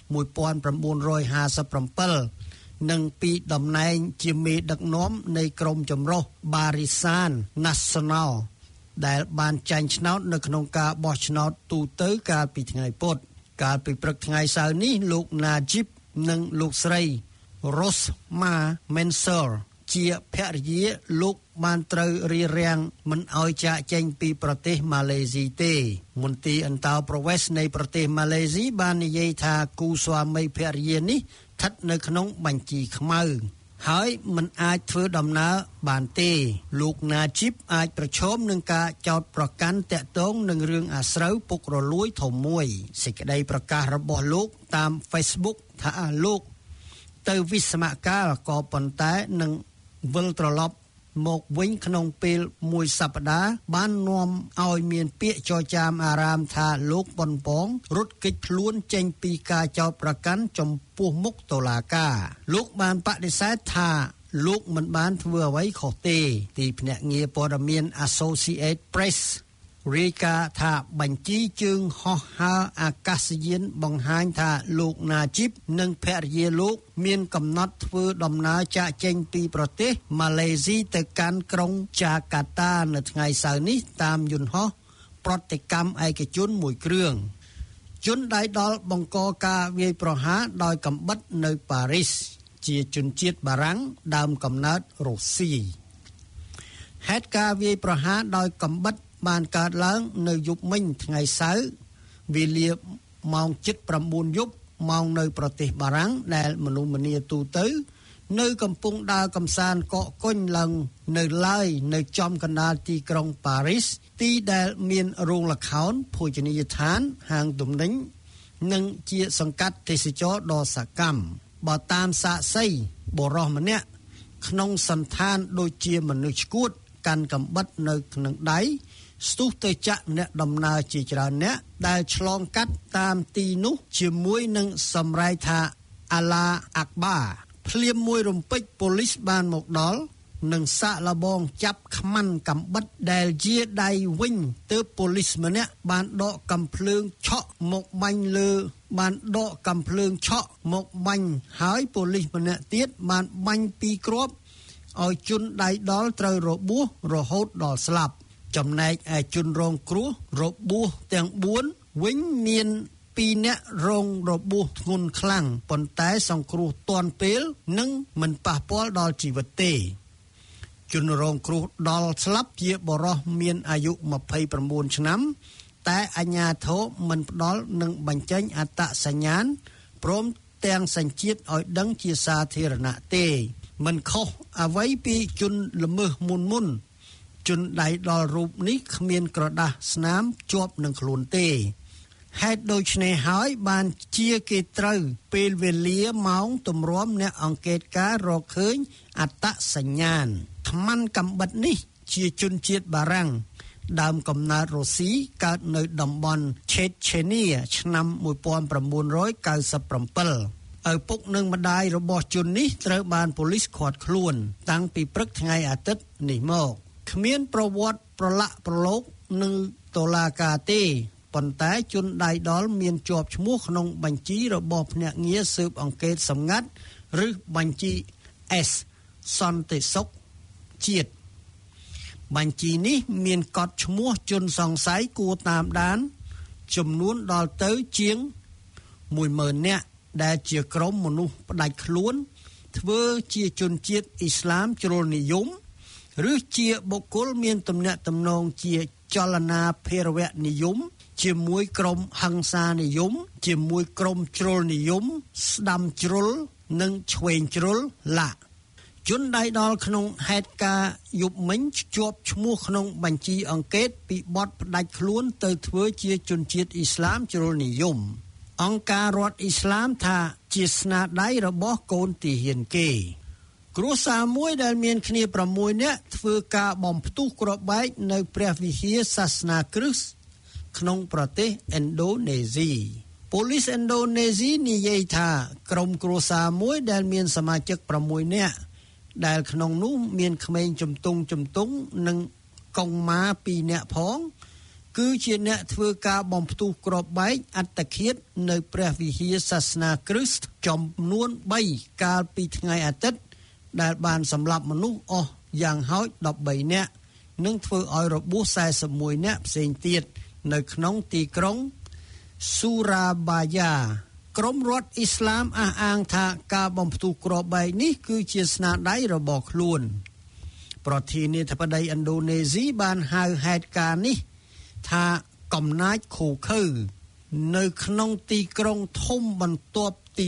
1957និងពីតំណែងជាមេដឹកនាំនៃក្រុមចម្រុះ Barisan Nasional ដែលបានចាញ់ឆ្នោតនៅក្នុងការបោះឆ្នោតទូទៅកាលពីថ្ងៃពុធកាលពីព្រឹកថ្ងៃសៅរ៍នេះលោក Najib និងលោកស្រី Rosma Mansur ជាភរិយាលោកបានត្រូវរារាំងមិនឲ្យចាកចេញពីប្រទេសម៉ាឡេស៊ីទេមន្ទីរអន្តោប្រវេសន៍នៃប្រទេសម៉ាឡេស៊ីបាននិយាយថាគូស្វាមីភរិយានេះស្ថិតនៅក្នុងបញ្ជីខ្មៅហើយមិនអាចធ្វើដំណើរបានទេលោក Najib អាចប្រឈមនឹងការចោទប្រកាន់ទាក់ទងនឹងរឿងអាស្រូវពុករលួយធំមួយសេចក្តីប្រកាសរបស់លោកតាម Facebook ថាលោកទៅវិស្សមកាលក៏ប៉ុន្តែនឹងវិលត្រឡប់មកវិញក្នុងពេលមួយសប្តាហ៍បាននាំឲ្យមានពាក្យចចាមអារាមថាលោកប៉ុនប៉ងរត់គេចខ្លួនចេញពីការចោទប្រកាន់ចំពោះមុខតុលាការលោកបានបដិសេធថាលោកមិនបានធ្វើអ្វីខុសទេទីភ្នាក់ងារព័ត៌មាន Associated Press រាយការណ៍ថាបញ្ជីជើងហោះហើរអាកាសយានបង្ហាញថាលោក Najib និងភរិយាលោកមានកំណត់ធ្វើដំណើរចាកចេញពីប្រទេសម៉ាឡេស៊ីទៅកាន់ក្រុងចាកាតានៅថ្ងៃសៅរ៍នេះតាមយន្តហោះប្រតិកម្មឯកជនមួយគ្រឿងជនដៃដល់បង្កការវាយប្រហារដោយកាំបិតនៅប៉ារីសជាជនជាតិបារាំងដើមកំណើតរុស្ស៊ីហេតុការវាយប្រហារដោយកាំបិតបានកើតឡើងនៅយប់មិញថ្ងៃសៅរ៍វេលាម៉ោង 7:09 យប់ម៉ោងនៅប្រទេសបារាំងដែលមនុស្សម្នាទូទៅនៅកំពុងដើរកម្សាន្តកកកុញឡើងនៅឡើយនៅចំកណ្ដាលទីក្រុងប៉ារីសទីដែលមានរោងល្ខោនភោជនីយដ្ឋានហាងទំនិញនិងជាសង្កាត់ទេសចរណ៍ដ៏សកម្មបើតាមសាក្សីបុរសម្នាក់ក្នុងសន្តានដូចជាមនុស្សឈួតកាន់កាំបិតនៅក្នុងដៃស្ទុះទៅចាក់អ្នកដំណើរជាច្រើនអ្នកដែលឆ្លងកាត់តាមទីនោះជាមួយនឹងសម្រែកថាអាឡាអាក់បាភ្លាមមួយរំពេចប៉ូលីសបានមកដល់និងសាកល្បងចាប់ខ្មាន់កាំបិតដែលជាដៃវិញទើបប៉ូលីសម្នាក់បានដកកាំភ្លើងឆក់មកបាញ់លើបានដកកាំភ្លើងឆក់មកបាញ់ហើយប៉ូលីសម្នាក់ទៀតបានបាញ់ពីរគ្រាប់ឲ្យជនដៃដល់ត្រូវរបួសរហូតដល់ស្លាប់ចំណែកឯជនរងគ្រោះរបួសទាំង4វិញមាន2នាក់រងរបួសធ្ងន់ខ្លាំងប៉ុន្តែសង្គ្រោះទាន់ពេលនិងមិនប៉ះពាល់ដល់ជីវិតទេជនរងគ្រោះដល់ស្លាប់ជាបុរសមានអាយុ29ឆ្នាំតែអាជ្ញាធរមិនផ្ដល់នឹងបញ្ចេញអត្តសញ្ញាណព្រមទាំងសញ្ជាតិឲ្យដឹងជាសាធារណៈទេមិនខុសអ្វីពីជនល្មើសមុនជនដៃដល់រូបនេះគ្មានក្រដាសស្នាមជាប់នឹងខ្លួនទេហេតុដូច្នេះហើយបានជាគេត្រូវពេលវេលាម៉ោងទម្រាំអ្នកអង្កេតការរកឃើញអត្តសញ្ញាណខ្មាន់កាំបិតនេះជាជនជាតិបារាំងដើមកំណើតរុស្ស៊ីកើតនៅតំបន់ឆេតឆេនីឆ្នាំ1997ឪពុកនិងម្ដាយរបស់ជននេះត្រូវបានប៉ូលីសឃាត់ខ្លួនតាំងពីព្រឹកថ្ងៃអាទិត្យនេះមកគ្មានប្រវត្តិប្រឡាក់ប្រឡូកនឹងតុលាការទេប៉ុន្តែជនដៃដល់មានជាប់ឈ្មោះក្នុងបញ្ជីរបស់ភ្នាក់ងារស៊ើបអង្កេតសម្ងាត់ឬបញ្ជី S សន្តិសុខជាតិបញ្ជីនេះមានកត់ឈ្មោះជនសង្ស័យគួរតាមដានចំនួនដល់ទៅជាង 10,000 នាក់ដែលជាក្រុមមនុស្សផ្ដាច់ខ្លួនធ្វើជាជនជាតិអ៊ីស្លាមជ្រុលនិយមឬជាបុគ្គលមានទំនាក់ទំនងជាចលនាភេរវនិយមជាមួយក្រុមហិង្សានិយមជាមួយក្រុមជ្រុលនិយមស្ដាំជ្រុលនិងឆ្វេងជ្រុលឡាជនដៃដល់ក្នុងហេតុការណ៍យប់មិញជាប់ឈ្មោះក្នុងបញ្ជីអង្កេតពីបទផ្ដាច់ខ្លួនទៅធ្វើជាជនជាតិអ៊ីស្លាមជ្រុលនិយមអង្គការរដ្ឋអ៊ីស្លាមថាជាស្នាដៃរបស់កូនទាហានគេគ្រួសារមួយដែលមានគ្នា6នាក់ធ្វើការបំផ្ទុះគ្រាប់បែកនៅព្រះវិហារសាសនាគ្រិស្តក្នុងប្រទេសឥណ្ឌូនេស៊ីប៉ូលីសឥណ្ឌូនេស៊ីនិយាយថាក្រុមគ្រួសារមួយដែលមានសមាជិក6នាក់ដែលក្នុងនោះមានក្មេងជំទង់និងកុងម៉ា2នាក់ផងគឺជាអ្នកធ្វើការបំផ្ទុះគ្រាប់បែកអត្តឃាតនៅព្រះវិហារសាសនាគ្រិស្តចំនួន3កាលពីថ្ងៃអាទិត្យដែលបានសម្លាប់មនុស្សអស់យ៉ាងហោច13នាក់និងធ្វើឲ្យរបួស41នាក់ផ្សេងទៀតនៅក្នុងទីក្រុងស៊ូរ៉ាបាយ៉ាក្រមរដ្ឋអ៊ីស្លាមអះអាងថាការបំផ្ទុះគ្រាប់បែកនេះគឺជាស្នាដៃរបស់ខ្លួនប្រធានាធិបតីឥណ្ឌូនេស៊ីបានហៅហេតុការណ៍នេះថាកំណាចឃោឃៅនៅក្នុងទីក្រុងធំបន្ទាប់ទី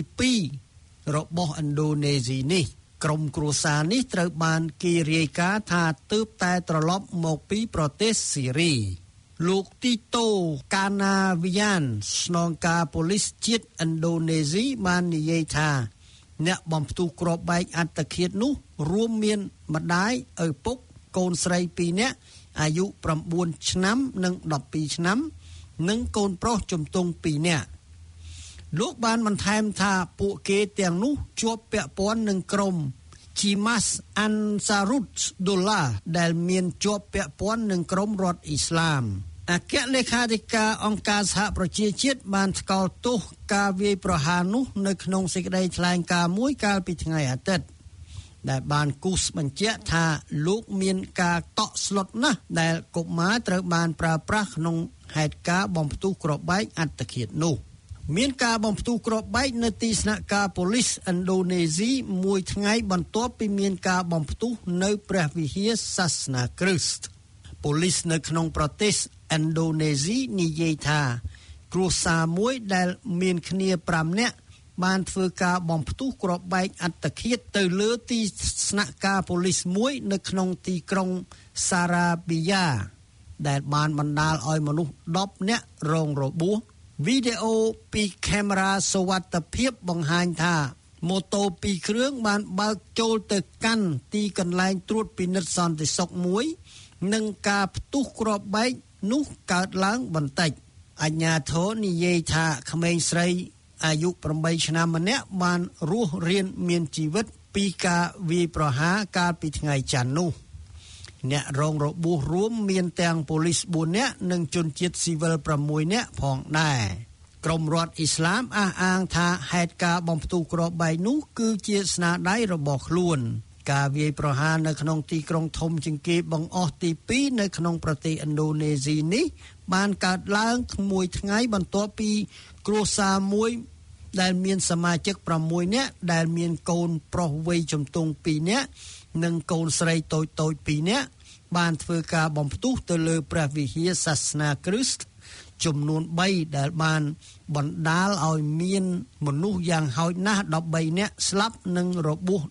2របស់ឥណ្ឌូនេស៊ីនេះក្រុមគ្រួសារនេះត្រូវបានគេរាយការណ៍ថាទើបតែត្រឡប់មកពីប្រទេសស៊ីរីលោកទីតូកាណាវីយ៉ានស្នងការប៉ូលីសជាតិឥណ្ឌូនេស៊ីបាននិយាយថាអ្នកបំផ្ទុះគ្រាប់បែកអត្តឃាតនោះរួមមានម្ដាយឪពុកកូនស្រី2នាក់អាយុ9ឆ្នាំនិង12ឆ្នាំនិងកូនប្រុសជំទង់2នាក់លោកបានបន្ថែមថាពួកគេទាំងនោះជាប់ពាក់ព័ន្ធនឹងក្រុម Jemaah Ansarut Daulah ដែលមានជាប់ពាក់ព័ន្ធនឹងក្រុមរដ្ឋអ៊ីស្លាមអគ្គលេខាធិការអង្គការសហប្រជាជាតិបានថ្កោលទោសការវាយប្រហារនោះនៅក្នុងសេចក្តីថ្លែងការណ៍មួយកាលពីថ្ងៃអាទិត្យដែលបានគូសបញ្ជាក់ថាលោកមានការតក់ស្លុតណាស់ដែលកុមារត្រូវបានប្រើប្រាស់ក្នុងហេតុការណ៍បំផ្ទុះគ្រាប់បែកអត្តឃាតនោះមានការបំផ្ទុះគ្រាប់បែកនៅទីស្នាក់ការប៉ូលីសឥណ្ឌូនេស៊ីមួយថ្ងៃបន្ទាប់ពីមានការបំផ្ទុះនៅព្រះវិហារសាសនាគ្រិស្តប៉ូលីសនៅក្នុងប្រទេសឥណ្ឌូនេស៊ីនិយាយថាគ្រួសារមួយដែលមានគ្នា5នាក់បានធ្វើការបំផ្ទុះគ្រាប់បែកអត្តឃាតទៅលើទីស្នាក់ការប៉ូលីសមួយនៅក្នុងទីក្រុងសារ៉ាប៊ីយ៉ាដែលបានបណ្ដាលឲ្យមនុស្ស10នាក់រងរបួសវីដេអូពីកាមេរ៉ាសុវត្ថិភាពបង្ហាញថាម៉ូតូ2គ្រឿងបានបើកចូលទៅកាន់ទីកន្លែងត្រួតពិនិត្យសន្តិសុខមួយនិងការផ្ទុះគ្រាប់បែកនោះកើតឡើងបន្តិចអាជ្ញាធរនិយាយថាក្មេងស្រីអាយុ8ឆ្នាំម្នាក់បានរស់រានមានជីវិតពីការវាយប្រហារកាលពីថ្ងៃច័ន្ទនោះអ្នករងរបួសរួមមានទាំងប៉ូលីស4នាក់និងជនជាតិស៊ីវិល6នាក់ផងដែរក្រមរដ្ឋអ៊ីស្លាមអះអាងថាហេតុការណ៍បំផ្ទុះគ្រាប់បែកនោះគឺជាស្នាដៃរបស់ខ្លួនការវាយប្រហារនៅក្នុងទីក្រុងធំជាងគេបង្អស់ទី2នៅក្នុងប្រទេសឥណ្ឌូនេស៊ីនេះបានកើតឡើងមួយថ្ងៃបន្ទាប់ពីគ្រួសារមួយដែលមានសមាជិក6នាក់ដែលមានកូនប្រុសវ័យជំទង់2នាក់និងកូនស្រីតូចៗ2នាក់បានធ្វើការបំផ្ទុះទៅលើព្រះវិហារសាសនាគ្រិស្តចំនួន3ដែលបានបណ្ដាលឲ្យមានមនុស្សយ៉ាងហោចណាស់13នាក់ស្លាប់និងរបួស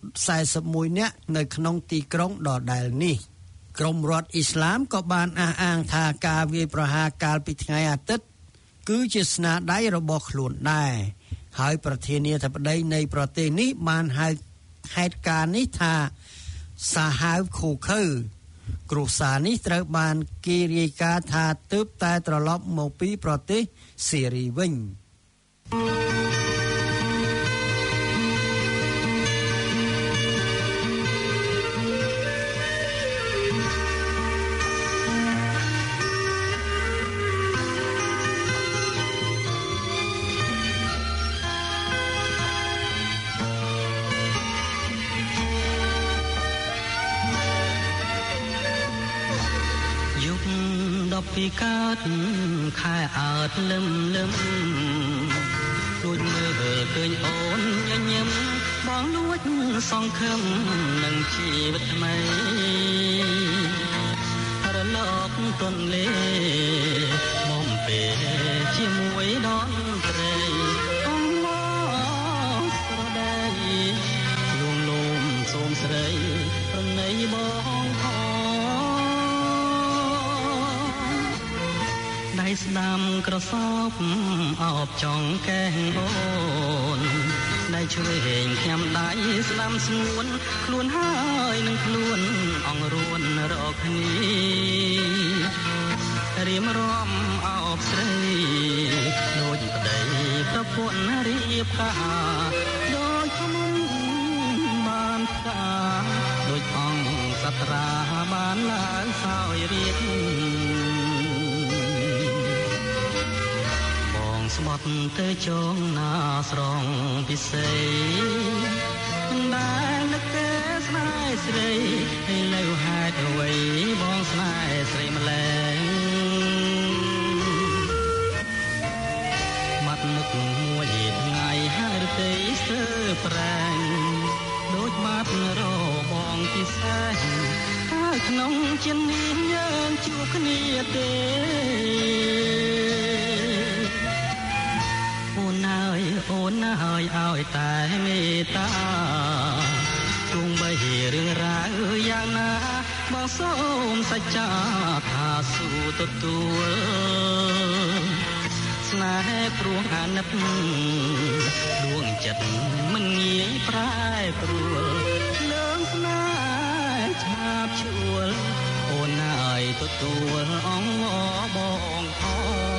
41នាក់នៅក្នុងទីក្រុងដដែលនេះក្រមរដ្ឋអ៊ីស្លាមក៏បានអះអាងថាការវាយប្រហារកាលពីថ្ងៃអាទិត្យគឺជាស្នាដៃរបស់ខ្លួនដែរហើយប្រធានាធិបតីនៃប្រទេសនេះបានហៅហេតុការណ៍នេះថាសាហាវឃោឃៅគ្រួសារនេះត្រូវបានគេរាយការណ៍ថាទើបតែត្រឡប់មកពីប្រទេសសេរីវិញពីកើតខែអើតលឹមលឹមដូចមើលឃើញអូនញញឹមបងលួចសង្ឃឹមនឹងជីវិតថ្មីរលកទន្លេបំពេជាមួយដនត្រីអងមកស្រដីលួងលោមសូមស្រីប្រណីបងដៃស្ដាំក្រសោបអោបចង់កែងអូនដៃឆ្វេងខ្ញុំដៃស្ដាំស្ងួនខ្លួនហើយនឹងខ្លួនអង្រួនរកគ្នារៀមរំអោបស្រីដូចប្តីប្រពន្ធរៀបការដូចខ្ញុំបានផ្កាដូចអង្គសត្រាបានឡើងសោយរៀបស្បត់ទៅចងណាស្រងពិសេសដែលនឹកទេស្នេហ៍ស្រីឲ្យនៅហេតុអ្វីបងស្នេហ៍ស្រីម្លែងមាត់មុខមួយថ្ងៃហើយទេស្ទើរប្រាំងដូចមាត់របងពិសេសហើយក្នុងជានេះយើងជួបគ្នាទេអូនហើយឲ្យតែមេត្តាទោះបីរឿងរ៉ាវយ៉ាងណាបងសូមសច្ចាថាស៊ូទទួលស្នេហ៍ព្រោះអាណិតដួងចិត្តមិនងាយប្រែប្រួលលើងស្នេហ៍ឆាបឈួលអូនហើយទទួលអងបងផង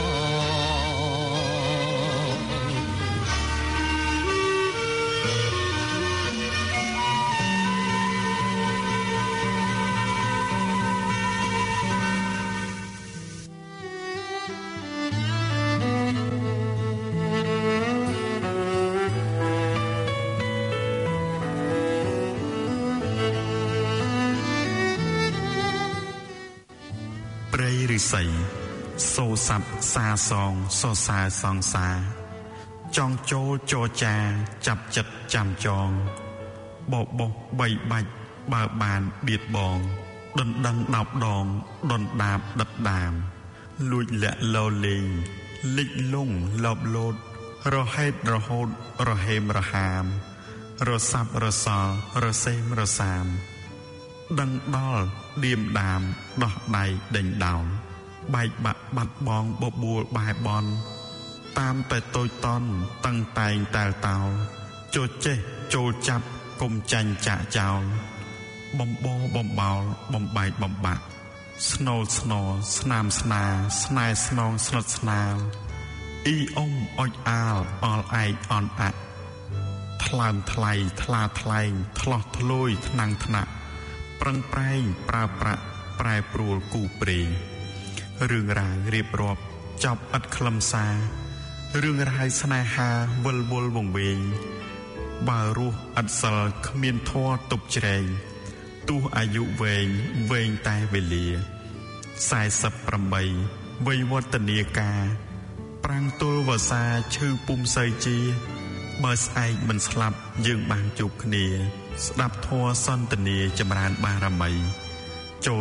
រិស័យសូស័ព្ទសាសងសរសើរសង្សារចង់ចូលចរចាចាប់ចិត្តចាំចងបបោះបីបាច់បើបានបៀតបងដណ្ដឹង10ដងដុនដាបដិតដាមលួចលាក់លោលេងលិចលង់លបលោតរហេតរហូតរហេមរហាមរសាប់រសល់រសេមរសាមដឹងដល់ឌៀមដាមដោះដៃដេញដោនបែកបាក់បាត់បងបបួលបែបនតាមតែតូចតន់តឹងតែងតែលតោចូលចេះចូលចាប់កុំចាញ់ចាក់ចោលបំបោបំបោលបំបែកបំបាក់ស្នូលស្នស្នាមស្នាស្នេហ៍ស្នងស្និទ្ធស្នាលអ៊ីអ៊ំអុចអាលអល់ឯកអន់អាក់ថ្លើមថ្លៃថ្លាថ្លែងថ្លោះធ្លួយថ្នាំងថ្នាក់ប្រឹងប្រែងប្រើប្រាក់ប្រែប្រួលគូព្រេងរឿងរ៉ាវរៀបរាប់ចប់ឥតខ្លឹមសាររឿងរ៉ាវស្នេហាវិលវល់វង្វេងបើរស់ឥតសិលគ្មានធម៌ទប់ជ្រែងទោះអាយុវែងវែងតែវេលា48វ័យវឌ្ឍនាការប្រាំងទល់វស្សាឈឺពុំសូវជាបើស្អែកមិនស្លាប់យើងបានជួបគ្នាស្ដាប់ធម៌សន្ទនាចម្រើនបារមីចូល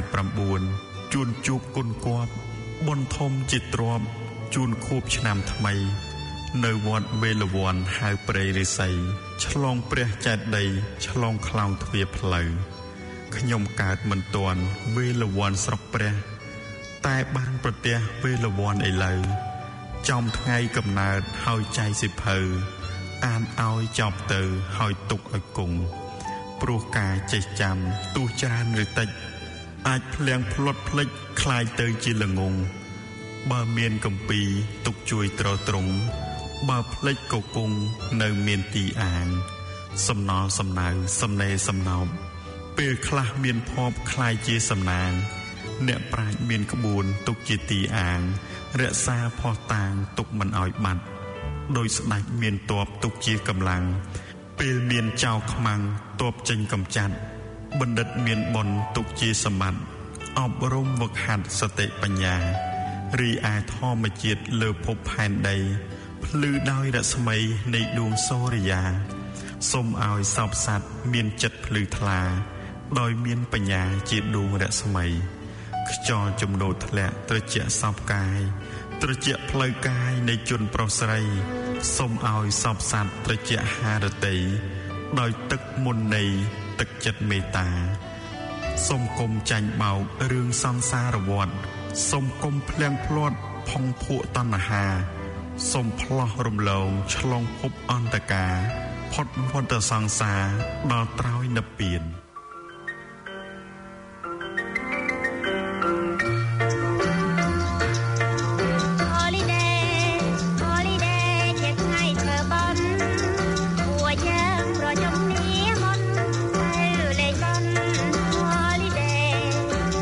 49ជួនជួបគុណគប់បុណ្យធំជាទ្រព្យជូនខួបឆ្នាំថ្មីនៅវត្តវេលវ័នហៅព្រៃរិស័យឆ្លងព្រះចេតិយឆ្លងខ្លោងទ្វារផ្លូវខ្ញុំកើតមិនទាន់វេលវ័នស្រុកព្រះតែបានប្រទះវេលវ័នឥឡូវចំថ្ងៃកំណើតហើយចៃសិភៅអានឲ្យចប់ទៅហើយទុកឲ្យគង់ព្រោះការចេះចាំទោះច្រើនឬតិចអាចភ្លៀងផ្លត់ភ្លេចคล้ายទៅជាល្ងងបើមានកំពីទុកជួយត្រត្រង់បើភ្លេចក៏គង់នៅមានទីអាងសំណល់សំណៅសំណេរសំណោបពេលខ្លះមានភ័ព្វคล้ายជាសំណាងអ្នកប្រាជ្ញមានក្បួនទុកជាទីអាងរក្សាភ័ស្តុតាងទុកមិនឲ្យបាត់ដោយស្ដេចមានទ័ពទុកជាកម្លាំងពេលមានចៅខ្មាំងទ័ពចេញកំចាត់បណ្ឌិតមានបុណ្យទុកជាសម្បត្តិអប់រំវឹកហាត់សតិបញ្ញារីឯធម្មជាតិលើភពផែនដីភ្លឺដោយរស្មីនៃដួងសូរិយាសូមឲ្យសពសត្វមានចិត្តភ្លឺថ្លាដោយមានបញ្ញាជាដួងរស្មីខ្យល់ជំនោរធ្លាក់ត្រជាក់សពកាយត្រជាក់ផ្លូវកាយនៃជនប្រុសស្រីសូមឲ្យសពសត្វត្រជាក់ហារតីដោយទឹកមុននៃទឹកចិត្តមេត្តាសូមគុំចាញ់បោករឿងសង្សារវដ្តសូមគុំភ្លៀងភ្លាត់ផុងភក់តណ្ហាសូមផ្លោះរំលងឆ្លងភពអន្តការផុតវដ្តសង្សារដល់ត្រើយនិព្វាន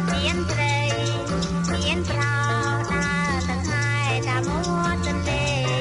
Hãy subscribe cho kênh Ghiền Mì Gõ để không bỏ lỡ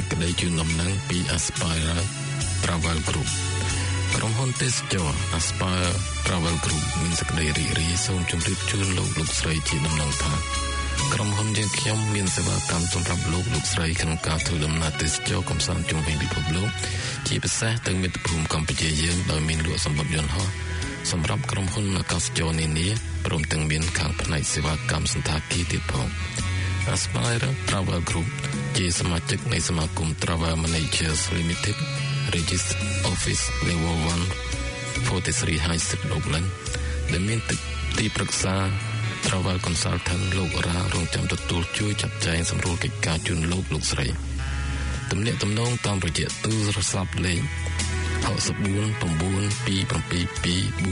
ក្តីជូនដំណឹងពី Aspire Travel Group ក្រុមហ៊ុនទេសចរ Aspire Travel Group មានសេចក្តីរីករាយសូមជម្រាបជូនលោកស្រីជាដំណឹងថាក្រុមហ៊ុនយើងខ្ញុំមានសេវាកម្មសម្រាប់លោកស្រីក្នុងការធ្វើដំណើរទេសចរកម្សាន្តជុំវិញពិភពលោកជាពិសេសទៅមាតុភូមិកម្ពុជាយើងដោយមានលក់សម្បត្តិយន្តហោះសម្រាប់ក្រុមហ៊ុនអាកាសចរនានាព្រមទាំងមានខាងផ្នែកសេវាកម្មសណ្ឋាគារទៀតផង Aspire Travel Group ជាសមាជិកនៃសមាគម Travel Managers Limited Registered Office Level 1 43 High Street Oakland ដែលមានទីប្រឹក្សា Travel Consultant លោករ៉ារងចាំទទួលជួយចាត់ចែងសម្រួលកិច្ចការជូនលោកស្រីទំនាក់ទំនងតាមរយៈទូរស័ព្ទលេខ64 927244749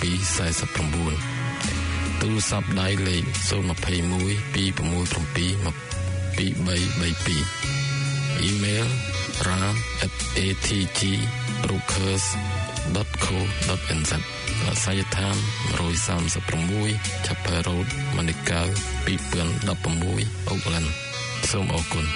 ទូរស័ព្ទដៃលេខ021 2672332 Email ra@atgbrokers.co.nz អាសយដ្ឋាន136 Chapel Road Manukau 2016 Oakland សូមអរគុណ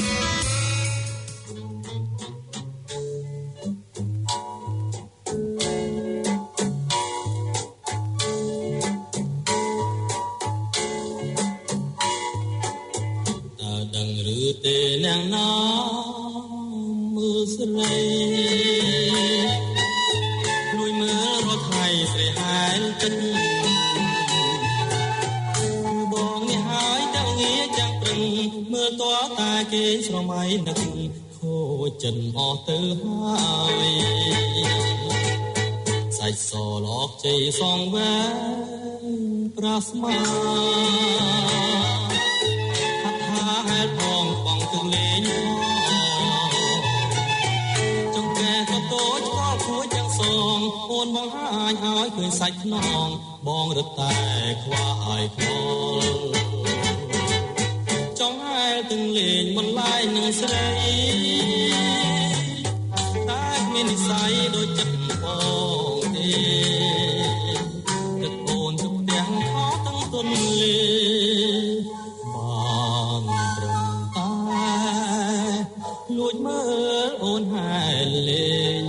ចិនអស់ទៅហើយសាច់សលោកជ័យសងវែប្រាស្មាហាត់ថាហេតុផងបងទឹកលេងចង្កែក៏តូចក៏គួរទាំងសងអូនបងហាញឲ្យឃើញសាច់ខ្នងបងរត់តែខ្វាយខ្វល់ចង់ហែទាំងលេងមិនឡាយនឹងស្រីនិស័យដូចចិត្តបងទេទឹកអូនទៅផ្ទះខោទាំងទុនលេបានត្រឹមតែលួចមើលអូនហែលេង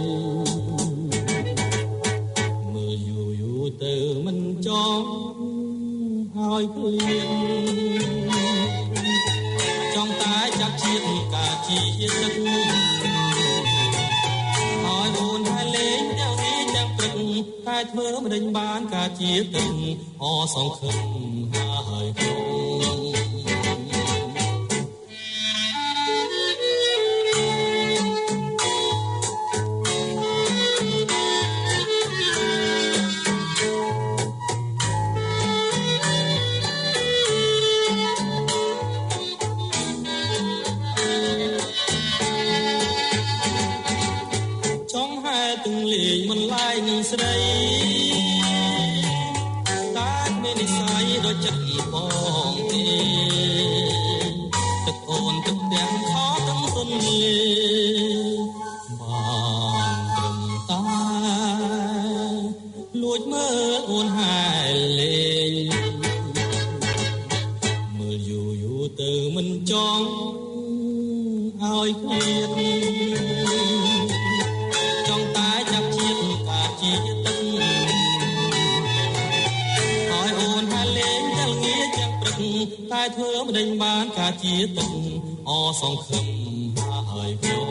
មើលយូរទៅមិនចង់ហើយឃ្លៀងចង់តែចាប់ជាតិការជាទឹកតែធ្វើមិនដេញបានការជាទឹកអសង្ឃឹមហើយខ្ញុំស្រីតែមាននិស័យដូចចិត្តបងទេទឹកអូនទឹកទាំងខោទាំងទុនលេបានត្រឹមតែលួចមើលអូនហែលេងមើលយូរទៅមិនចង់ឲ្យឃ្លាតចង់តែចាប់ជាតិការជាទឹកហើយអូនហាលេងតែល្ងាចយ៉ាងព្រឹកតែធ្វើមិនដេញបានការជាទឹកអសង្ឃឹមហើយខ្ញុំ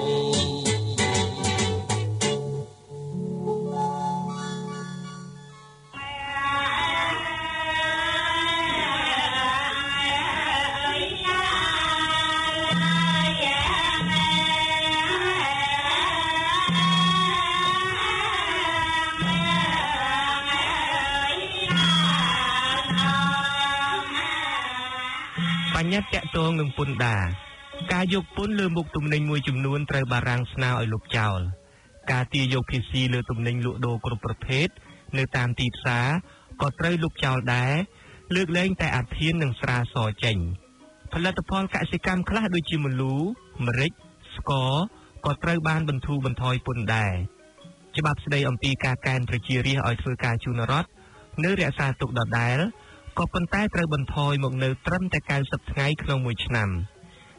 បញ្ញត្តិតាក់ទងនឹងពន្ធដារការយកពន្ធលើមុខទំនិញមួយចំនួនត្រូវបារាំងស្នើឲ្យលុបចោលការទារយកភាសីលើទំនិញលក់ដូរគ្រប់ប្រភេទនៅតាមទីផ្សារក៏ត្រូវលុបចោលដែរលើកលែងតែអាធាននិងស្រាសចេញផលិតផលកសិកម្មខ្លះដូចជាម្លូម្រេចស្ករក៏ត្រូវបានបន្ធូរបន្ថយពន្ធដែរច្បាប់ស្តីអំពីការកែនប្រជារាស្ត្រឲ្យធ្វើការជូនរដ្ឋនៅរក្សាទុកដដែលក៏ប៉ុន្តែត្រូវបន្ថយមកនៅត្រឹមតែ90ថ្ងៃក្នុងមួយឆ្នាំ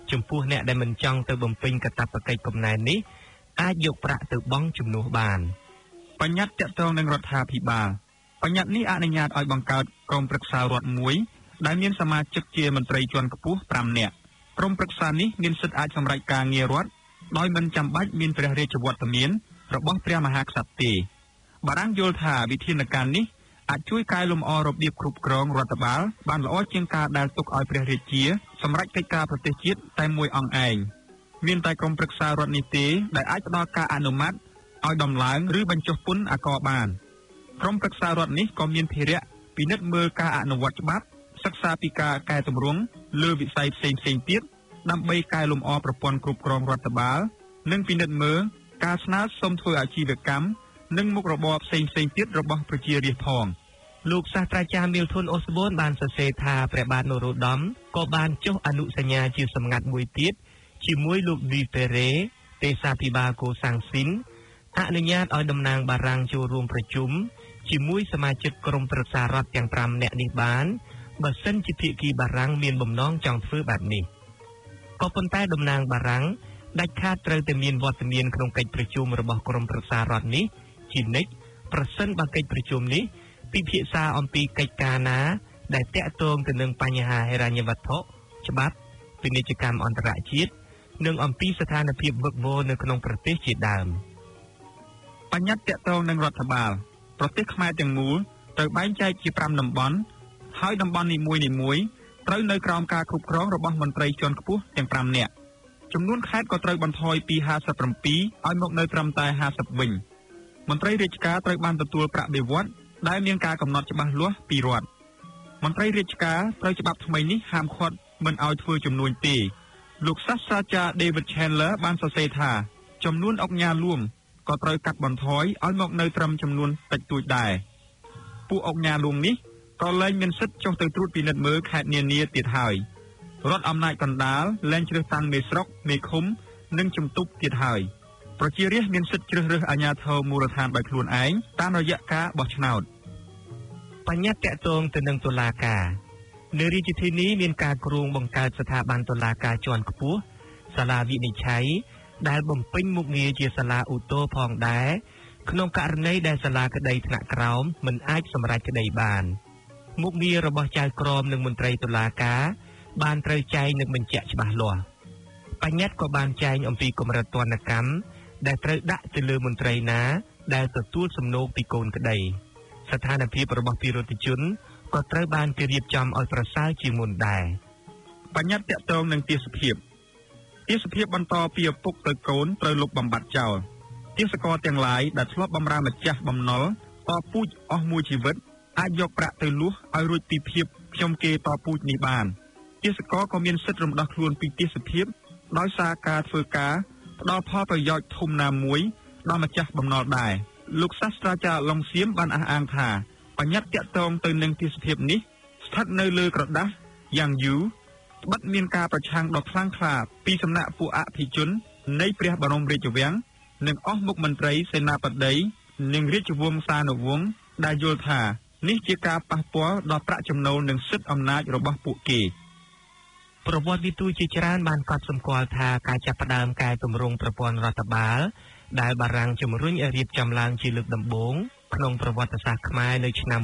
ចំពោះអ្នកដែលមិនចង់ទៅបំពេញកាតព្វកិច្ចកំណែននេះអាចយកប្រាក់ទៅបង់ជំនួសបានបញ្ញត្តិទាក់ទងនឹងរដ្ឋាភិបាលបញ្ញត្តិនេះអនុញ្ញាតឲ្យបង្កើតក្រុមប្រឹក្សារដ្ឋមួយដែលមានសមាជិកជាមន្ត្រីជាន់ខ្ពស់5នាក់ក្រុមប្រឹក្សានេះមានសិទ្ធិអាចសម្រេចការងាររដ្ឋដោយមិនចាំបាច់មានព្រះរាជវត្តមានរបស់ព្រះមហាក្សត្រទេបារាំងយល់ថាវិធានការនេះអាចជួយកែលម្អរបៀបគ្រប់គ្រងរដ្ឋបាលបានល្អជាងការដែលទុកឲ្យព្រះរាជាសម្រេចកិច្ចការប្រទេសជាតិតែមួយអង្គឯងមានតែក្រុមប្រឹក្សារដ្ឋនេះទេដែលអាចផ្ដល់ការអនុម័តឲ្យដំឡើងឬបញ្ចុះពន្ធអាករបានក្រុមប្រឹក្សារដ្ឋនេះក៏មានភារៈពិនិត្យមើលការអនុវត្តច្បាប់សិក្សាពីការកែតម្រង់លើវិស័យផ្សេងៗទៀតដើម្បីកែលម្អប្រព័ន្ធគ្រប់គ្រងរដ្ឋបាលនិងពិនិត្យមើលការស្នើសុំធ្វើអាជីវកម្មនិងមុខរបរផ្សេងៗទៀតរបស់ប្រជារាស្ត្រផងលោកសាស្ត្រាចារ្យមីលធុនអូស្បូនបានសរសេរថាព្រះបាទនរោត្តមក៏បានចុះអនុសញ្ញាជាសម្ងាត់មួយទៀតជាមួយលោកវីពេរ៉េទេសាភិបាលកូសាំងស៊ីនអនុញ្ញាតឲ្យតំណាងបារាំងចូលរួមប្រជុំជាមួយសមាជិកក្រុមប្រឹក្សារដ្ឋទាំង5នាក់នេះបានបើសិនជាភាគីបារាំងមានបំណងចង់ធ្វើបែបនេះក៏ប៉ុន្តែតំណាងបារាំងដាច់ខាតត្រូវតែមានវត្តមានក្នុងកិច្ចប្រជុំរបស់ក្រុមប្រឹក្សារដ្ឋនេះជានិច្ចប្រសិនបើកិច្ចប្រជុំនេះពិភាក្សាអំពីកិច្ចការណាដែលតាក់ទងទៅនឹងបញ្ហាហិរញ្ញវត្ថុច្បាប់ពាណិជ្ជកម្មអន្តរជាតិនិងអំពីស្ថានភាពវឹកវរនៅក្នុងប្រទេសជាដើមបញ្ញត្តិតាក់ទងនឹងរដ្ឋបាលប្រទេសខ្មែរទាំងមូលត្រូវបែងចែកជា5តំបន់ហើយតំបន់នីមួយៗត្រូវនៅក្រោមការគ្រប់គ្រងរបស់មន្ត្រីជាន់ខ្ពស់ទាំង5នាក់ចំនួនខេត្តក៏ត្រូវបន្ថយពី57ឲ្យមកនៅត្រឹមតែ50វិញមន្ត្រីរាជការត្រូវបានទទួលប្រាក់បៀវត្សដែលមានការកំណត់ច្បាស់លាស់ពីរដ្ឋមន្ត្រីរាជការត្រូវច្បាប់ថ្មីនេះហាមឃាត់មិនឲ្យធ្វើជំនួញទេលោកសាស្ត្រាចារ្យ David Chandler បានសរសេរថាចំនួនអង្គការលួងក៏ត្រូវកាត់បន្ថយឲ្យមកនៅត្រឹមចំនួនតិចតួចដែរពួកអង្គការលួងនេះក៏លែងមានសិទ្ធិចុះទៅត្រួតពិនិត្យមើលខេត្តនានាទៀតហើយរដ្ឋអំណាចកណ្ដាលលែងជ្រើសតាំងមេស្រុកមេឃុំនិងជំទប់ទៀតហើយប្រជារាស្ត្រមានសិទ្ធិជ្រើសរើសអាជ្ញាធរមូលដ្ឋានដោយខ្លួនឯងតាមរយៈការបោះឆ្នោតបញ្ញត្តិតាក់ទងទៅនឹងតុលាការនៅរាជធានីមានការគ្រោងបង្កើតស្ថាប័នតុលាការជាន់ខ្ពស់សាលាវិនិច្ឆ័យដែលបំពេញមុខងារជាសាលាឧទ្ធរណ៍ផងដែរក្នុងករណីដែលសាលាក្តីថ្នាក់ក្រោមមិនអាចសម្រេចក្តីបានមុខងាររបស់ចៅក្រមនិងមន្ត្រីតុលាការបានត្រូវចែងនិងបញ្ជាក់ច្បាស់លាស់បញ្ញត្តិក៏បានចែងអំពីកម្រិតទណ្ឌកម្មដែលត្រូវដាក់ទៅលើមន្ត្រីណាដែលទទួលសំណូកពីកូនក្តីស្ថានភាពរបស់ពិរុទ្ធជនក៏ត្រូវបានគេរៀបចំឲ្យប្រសើរជាងមុនដែរបញ្ញត្តិតាក់ទងនឹងទេសភាពបន្តពីឪពុកទៅកូនត្រូវលុបបំបាត់ចោលទេសកលទាំងឡាយដែលធ្លាប់បម្រើម្ចាស់បំណុលតពូជអស់មួយជីវិតអាចយកប្រាក់ទៅលួសឲ្យរួចពីភាពខ្ញុំគេតពូជនេះបានទេសកលក៏មានសិទ្ធិរំដោះខ្លួនពីទេសភាពដោយសារការធ្វើការផ្ដល់ផលប្រយោជន៍ធំណាមួយដល់ម្ចាស់បំណុលដែរលោកសាស្ត្រាចារ្យឡុងសៀមបានអះអាងថាបញ្ញត្តិតាក់ទងទៅនឹងទេសភាពនេះស្ថិតនៅលើក្រដាស់យ៉ាងយូរត្បិតមានការប្រឆាំងដ៏ខ្លាំងក្លាពីសំណាក់ពួកអភិជននៃព្រះបរមរាជវាំងនិងអស់មុខមន្ត្រីសេនាបតីនិងរាជវង្សានុវង្សដែលយល់ថានេះជាការប៉ះពាល់ដល់ប្រាក់ចំណូលនិងសិទ្ធិអំណាចរបស់ពួកគេប្រវត្តិវិទូជាច្រើនបានកត់សម្គាល់ថាការចាប់ផ្ដើមកែទម្រង់ប្រព័ន្ធរដ្ឋបាលដែលបារាំងជំរុញឲ្យរៀបចំឡើងជាលើកដំបូងក្នុងប្រវត្តិសាស្ត្រខ្មែរនៅឆ្នាំ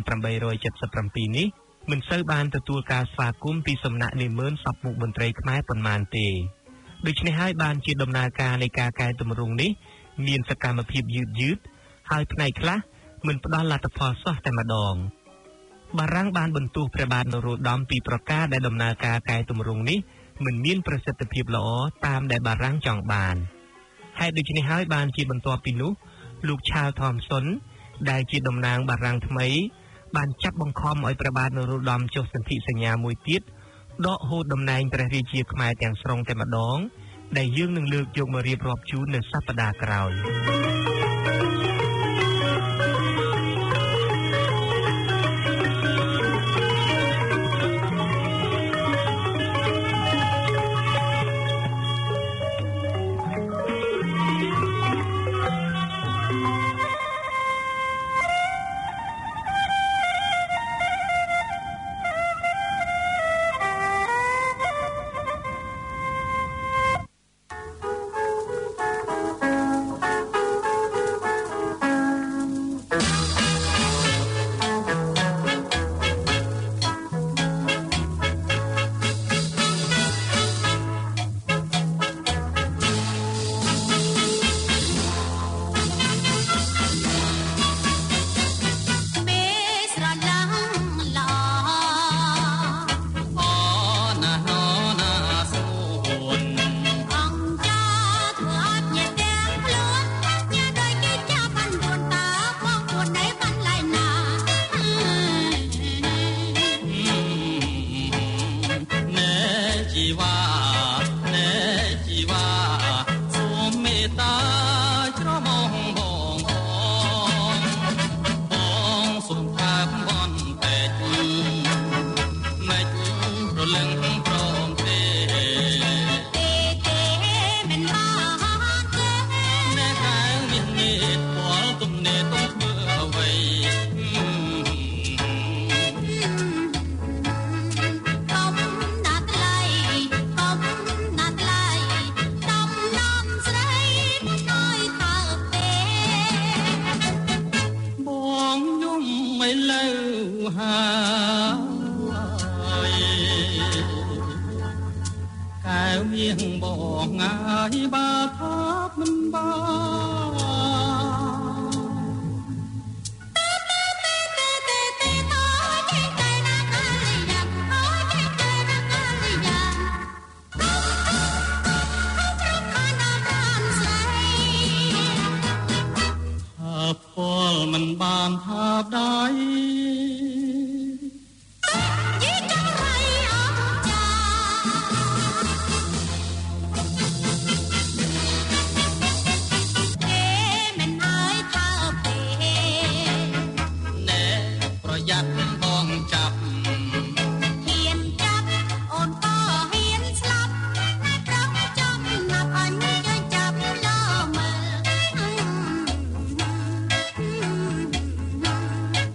1877នេះមិនសូវបានទទួលការស្វាគមន៍ពីសំណាក់នាម៉ឺនសពមុខមន្ត្រីខ្មែរប៉ុន្មានទេដូច្នេះហើយបានជាដំណើរការនៃការកែទម្រង់នេះមានសកម្មភាពយឺតហើយផ្នែកខ្លះមិនផ្ដល់លទ្ធផលសោះតែម្ដងបារាំងបានបន្ទោសព្រះបាទនរោត្តមពីប្រការដែលដំណើរការកែទម្រង់នេះមិនមានប្រសិទ្ធភាពល្អតាមដែលបារាំងចង់បានហេតុដូច្នេះហើយបានជាបន្ទាប់ពីនោះលោកឆាលថមសុនដែលជាតំណាងបារាំងថ្មីបានចាប់បង្ខំឲ្យព្រះបាទនរោត្តមចុះសន្ធិសញ្ញាមួយទៀតដកហូតតំណែងព្រះរាជាខ្មែរទាំងស្រុងតែម្ដងដែលយើងនឹងលើកយកមករៀបរាប់ជូននៅសប្តាហ៍ក្រោយថាមិនបានពលមិនបានហាដៃយីចង្រៃអស់ចាគេមិនអើយថាពេណែប្រយ័ត្នបងចាប់ហ៊ានចាប់អូនក៏ហ៊ានស្លាប់ត្រង់ចាប់ណាប់អញយកចាប់លោមើល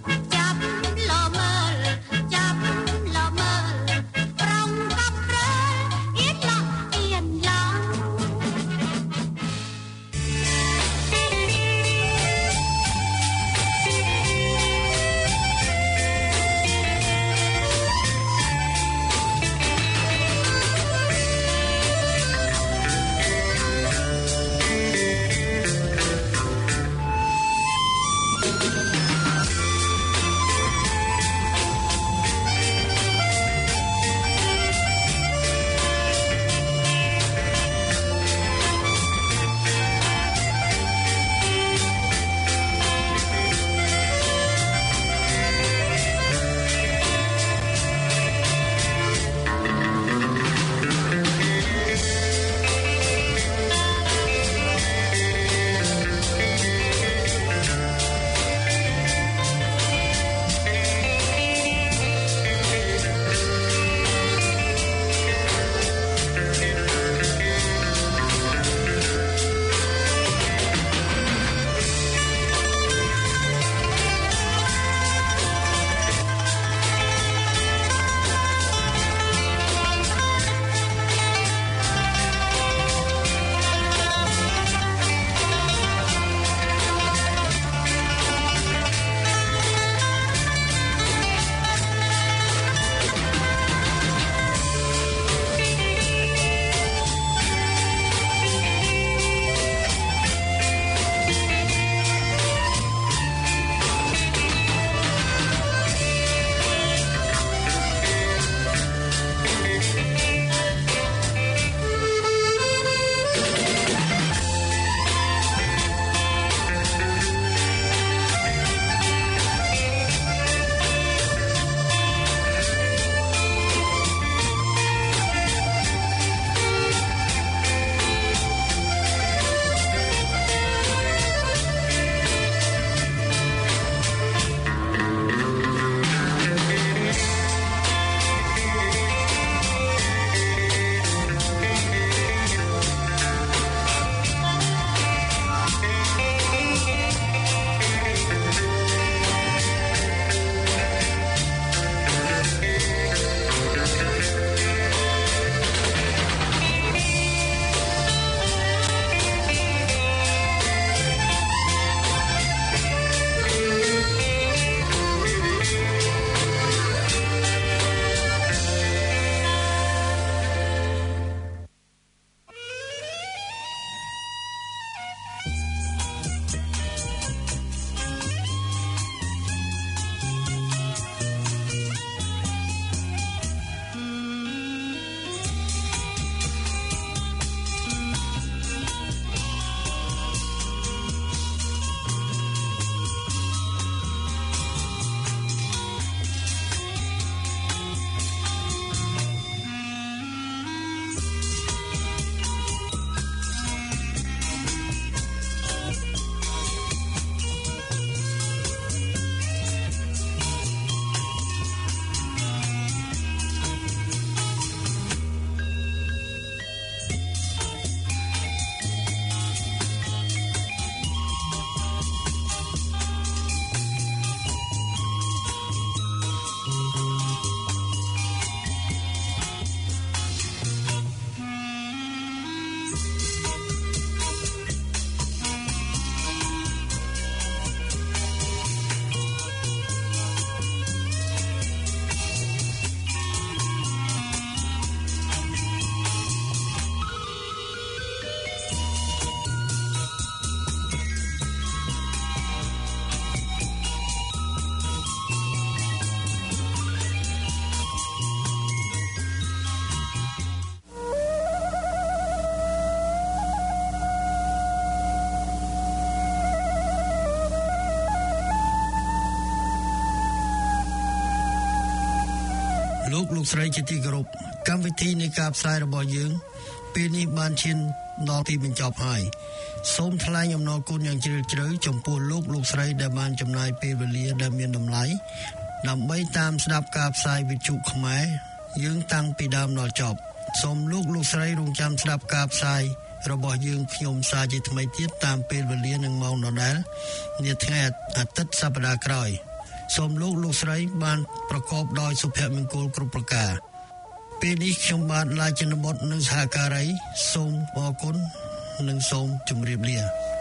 លោកស្រីជាទីគោរពកម្មវិធីនៃការផ្សាយរបស់យើងពេលនេះបានឈានដល់ទីបញ្ចប់ហើយសូមថ្លែងអំណរគុណយ៉ាងជ្រាលជ្រៅចំពោះលោកស្រីដែលបានចំណាយពេលវេលាដែលមានតម្លៃដើម្បីតាមស្ដាប់ការផ្សាយវិទ្យុខ្មែរយើងតាំងពីដើមដល់ចប់សូមលោកស្រីរងចាំស្ដាប់ការផ្សាយរបស់យើងខ្ញុំសារជាថ្មីទៀតតាមពេលវេលានិងម៉ោងដដែលនាថ្ងៃអាទិត្យសប្តាហ៍ក្រោយសូមលោកស្រីបានប្រកបដោយសុភមង្គលគ្រប់ប្រការពេលនេះខ្ញុំបាទឡាយចិនបុត្រនិងសហការីសូមអរគុណនិងសូមជម្រាបលា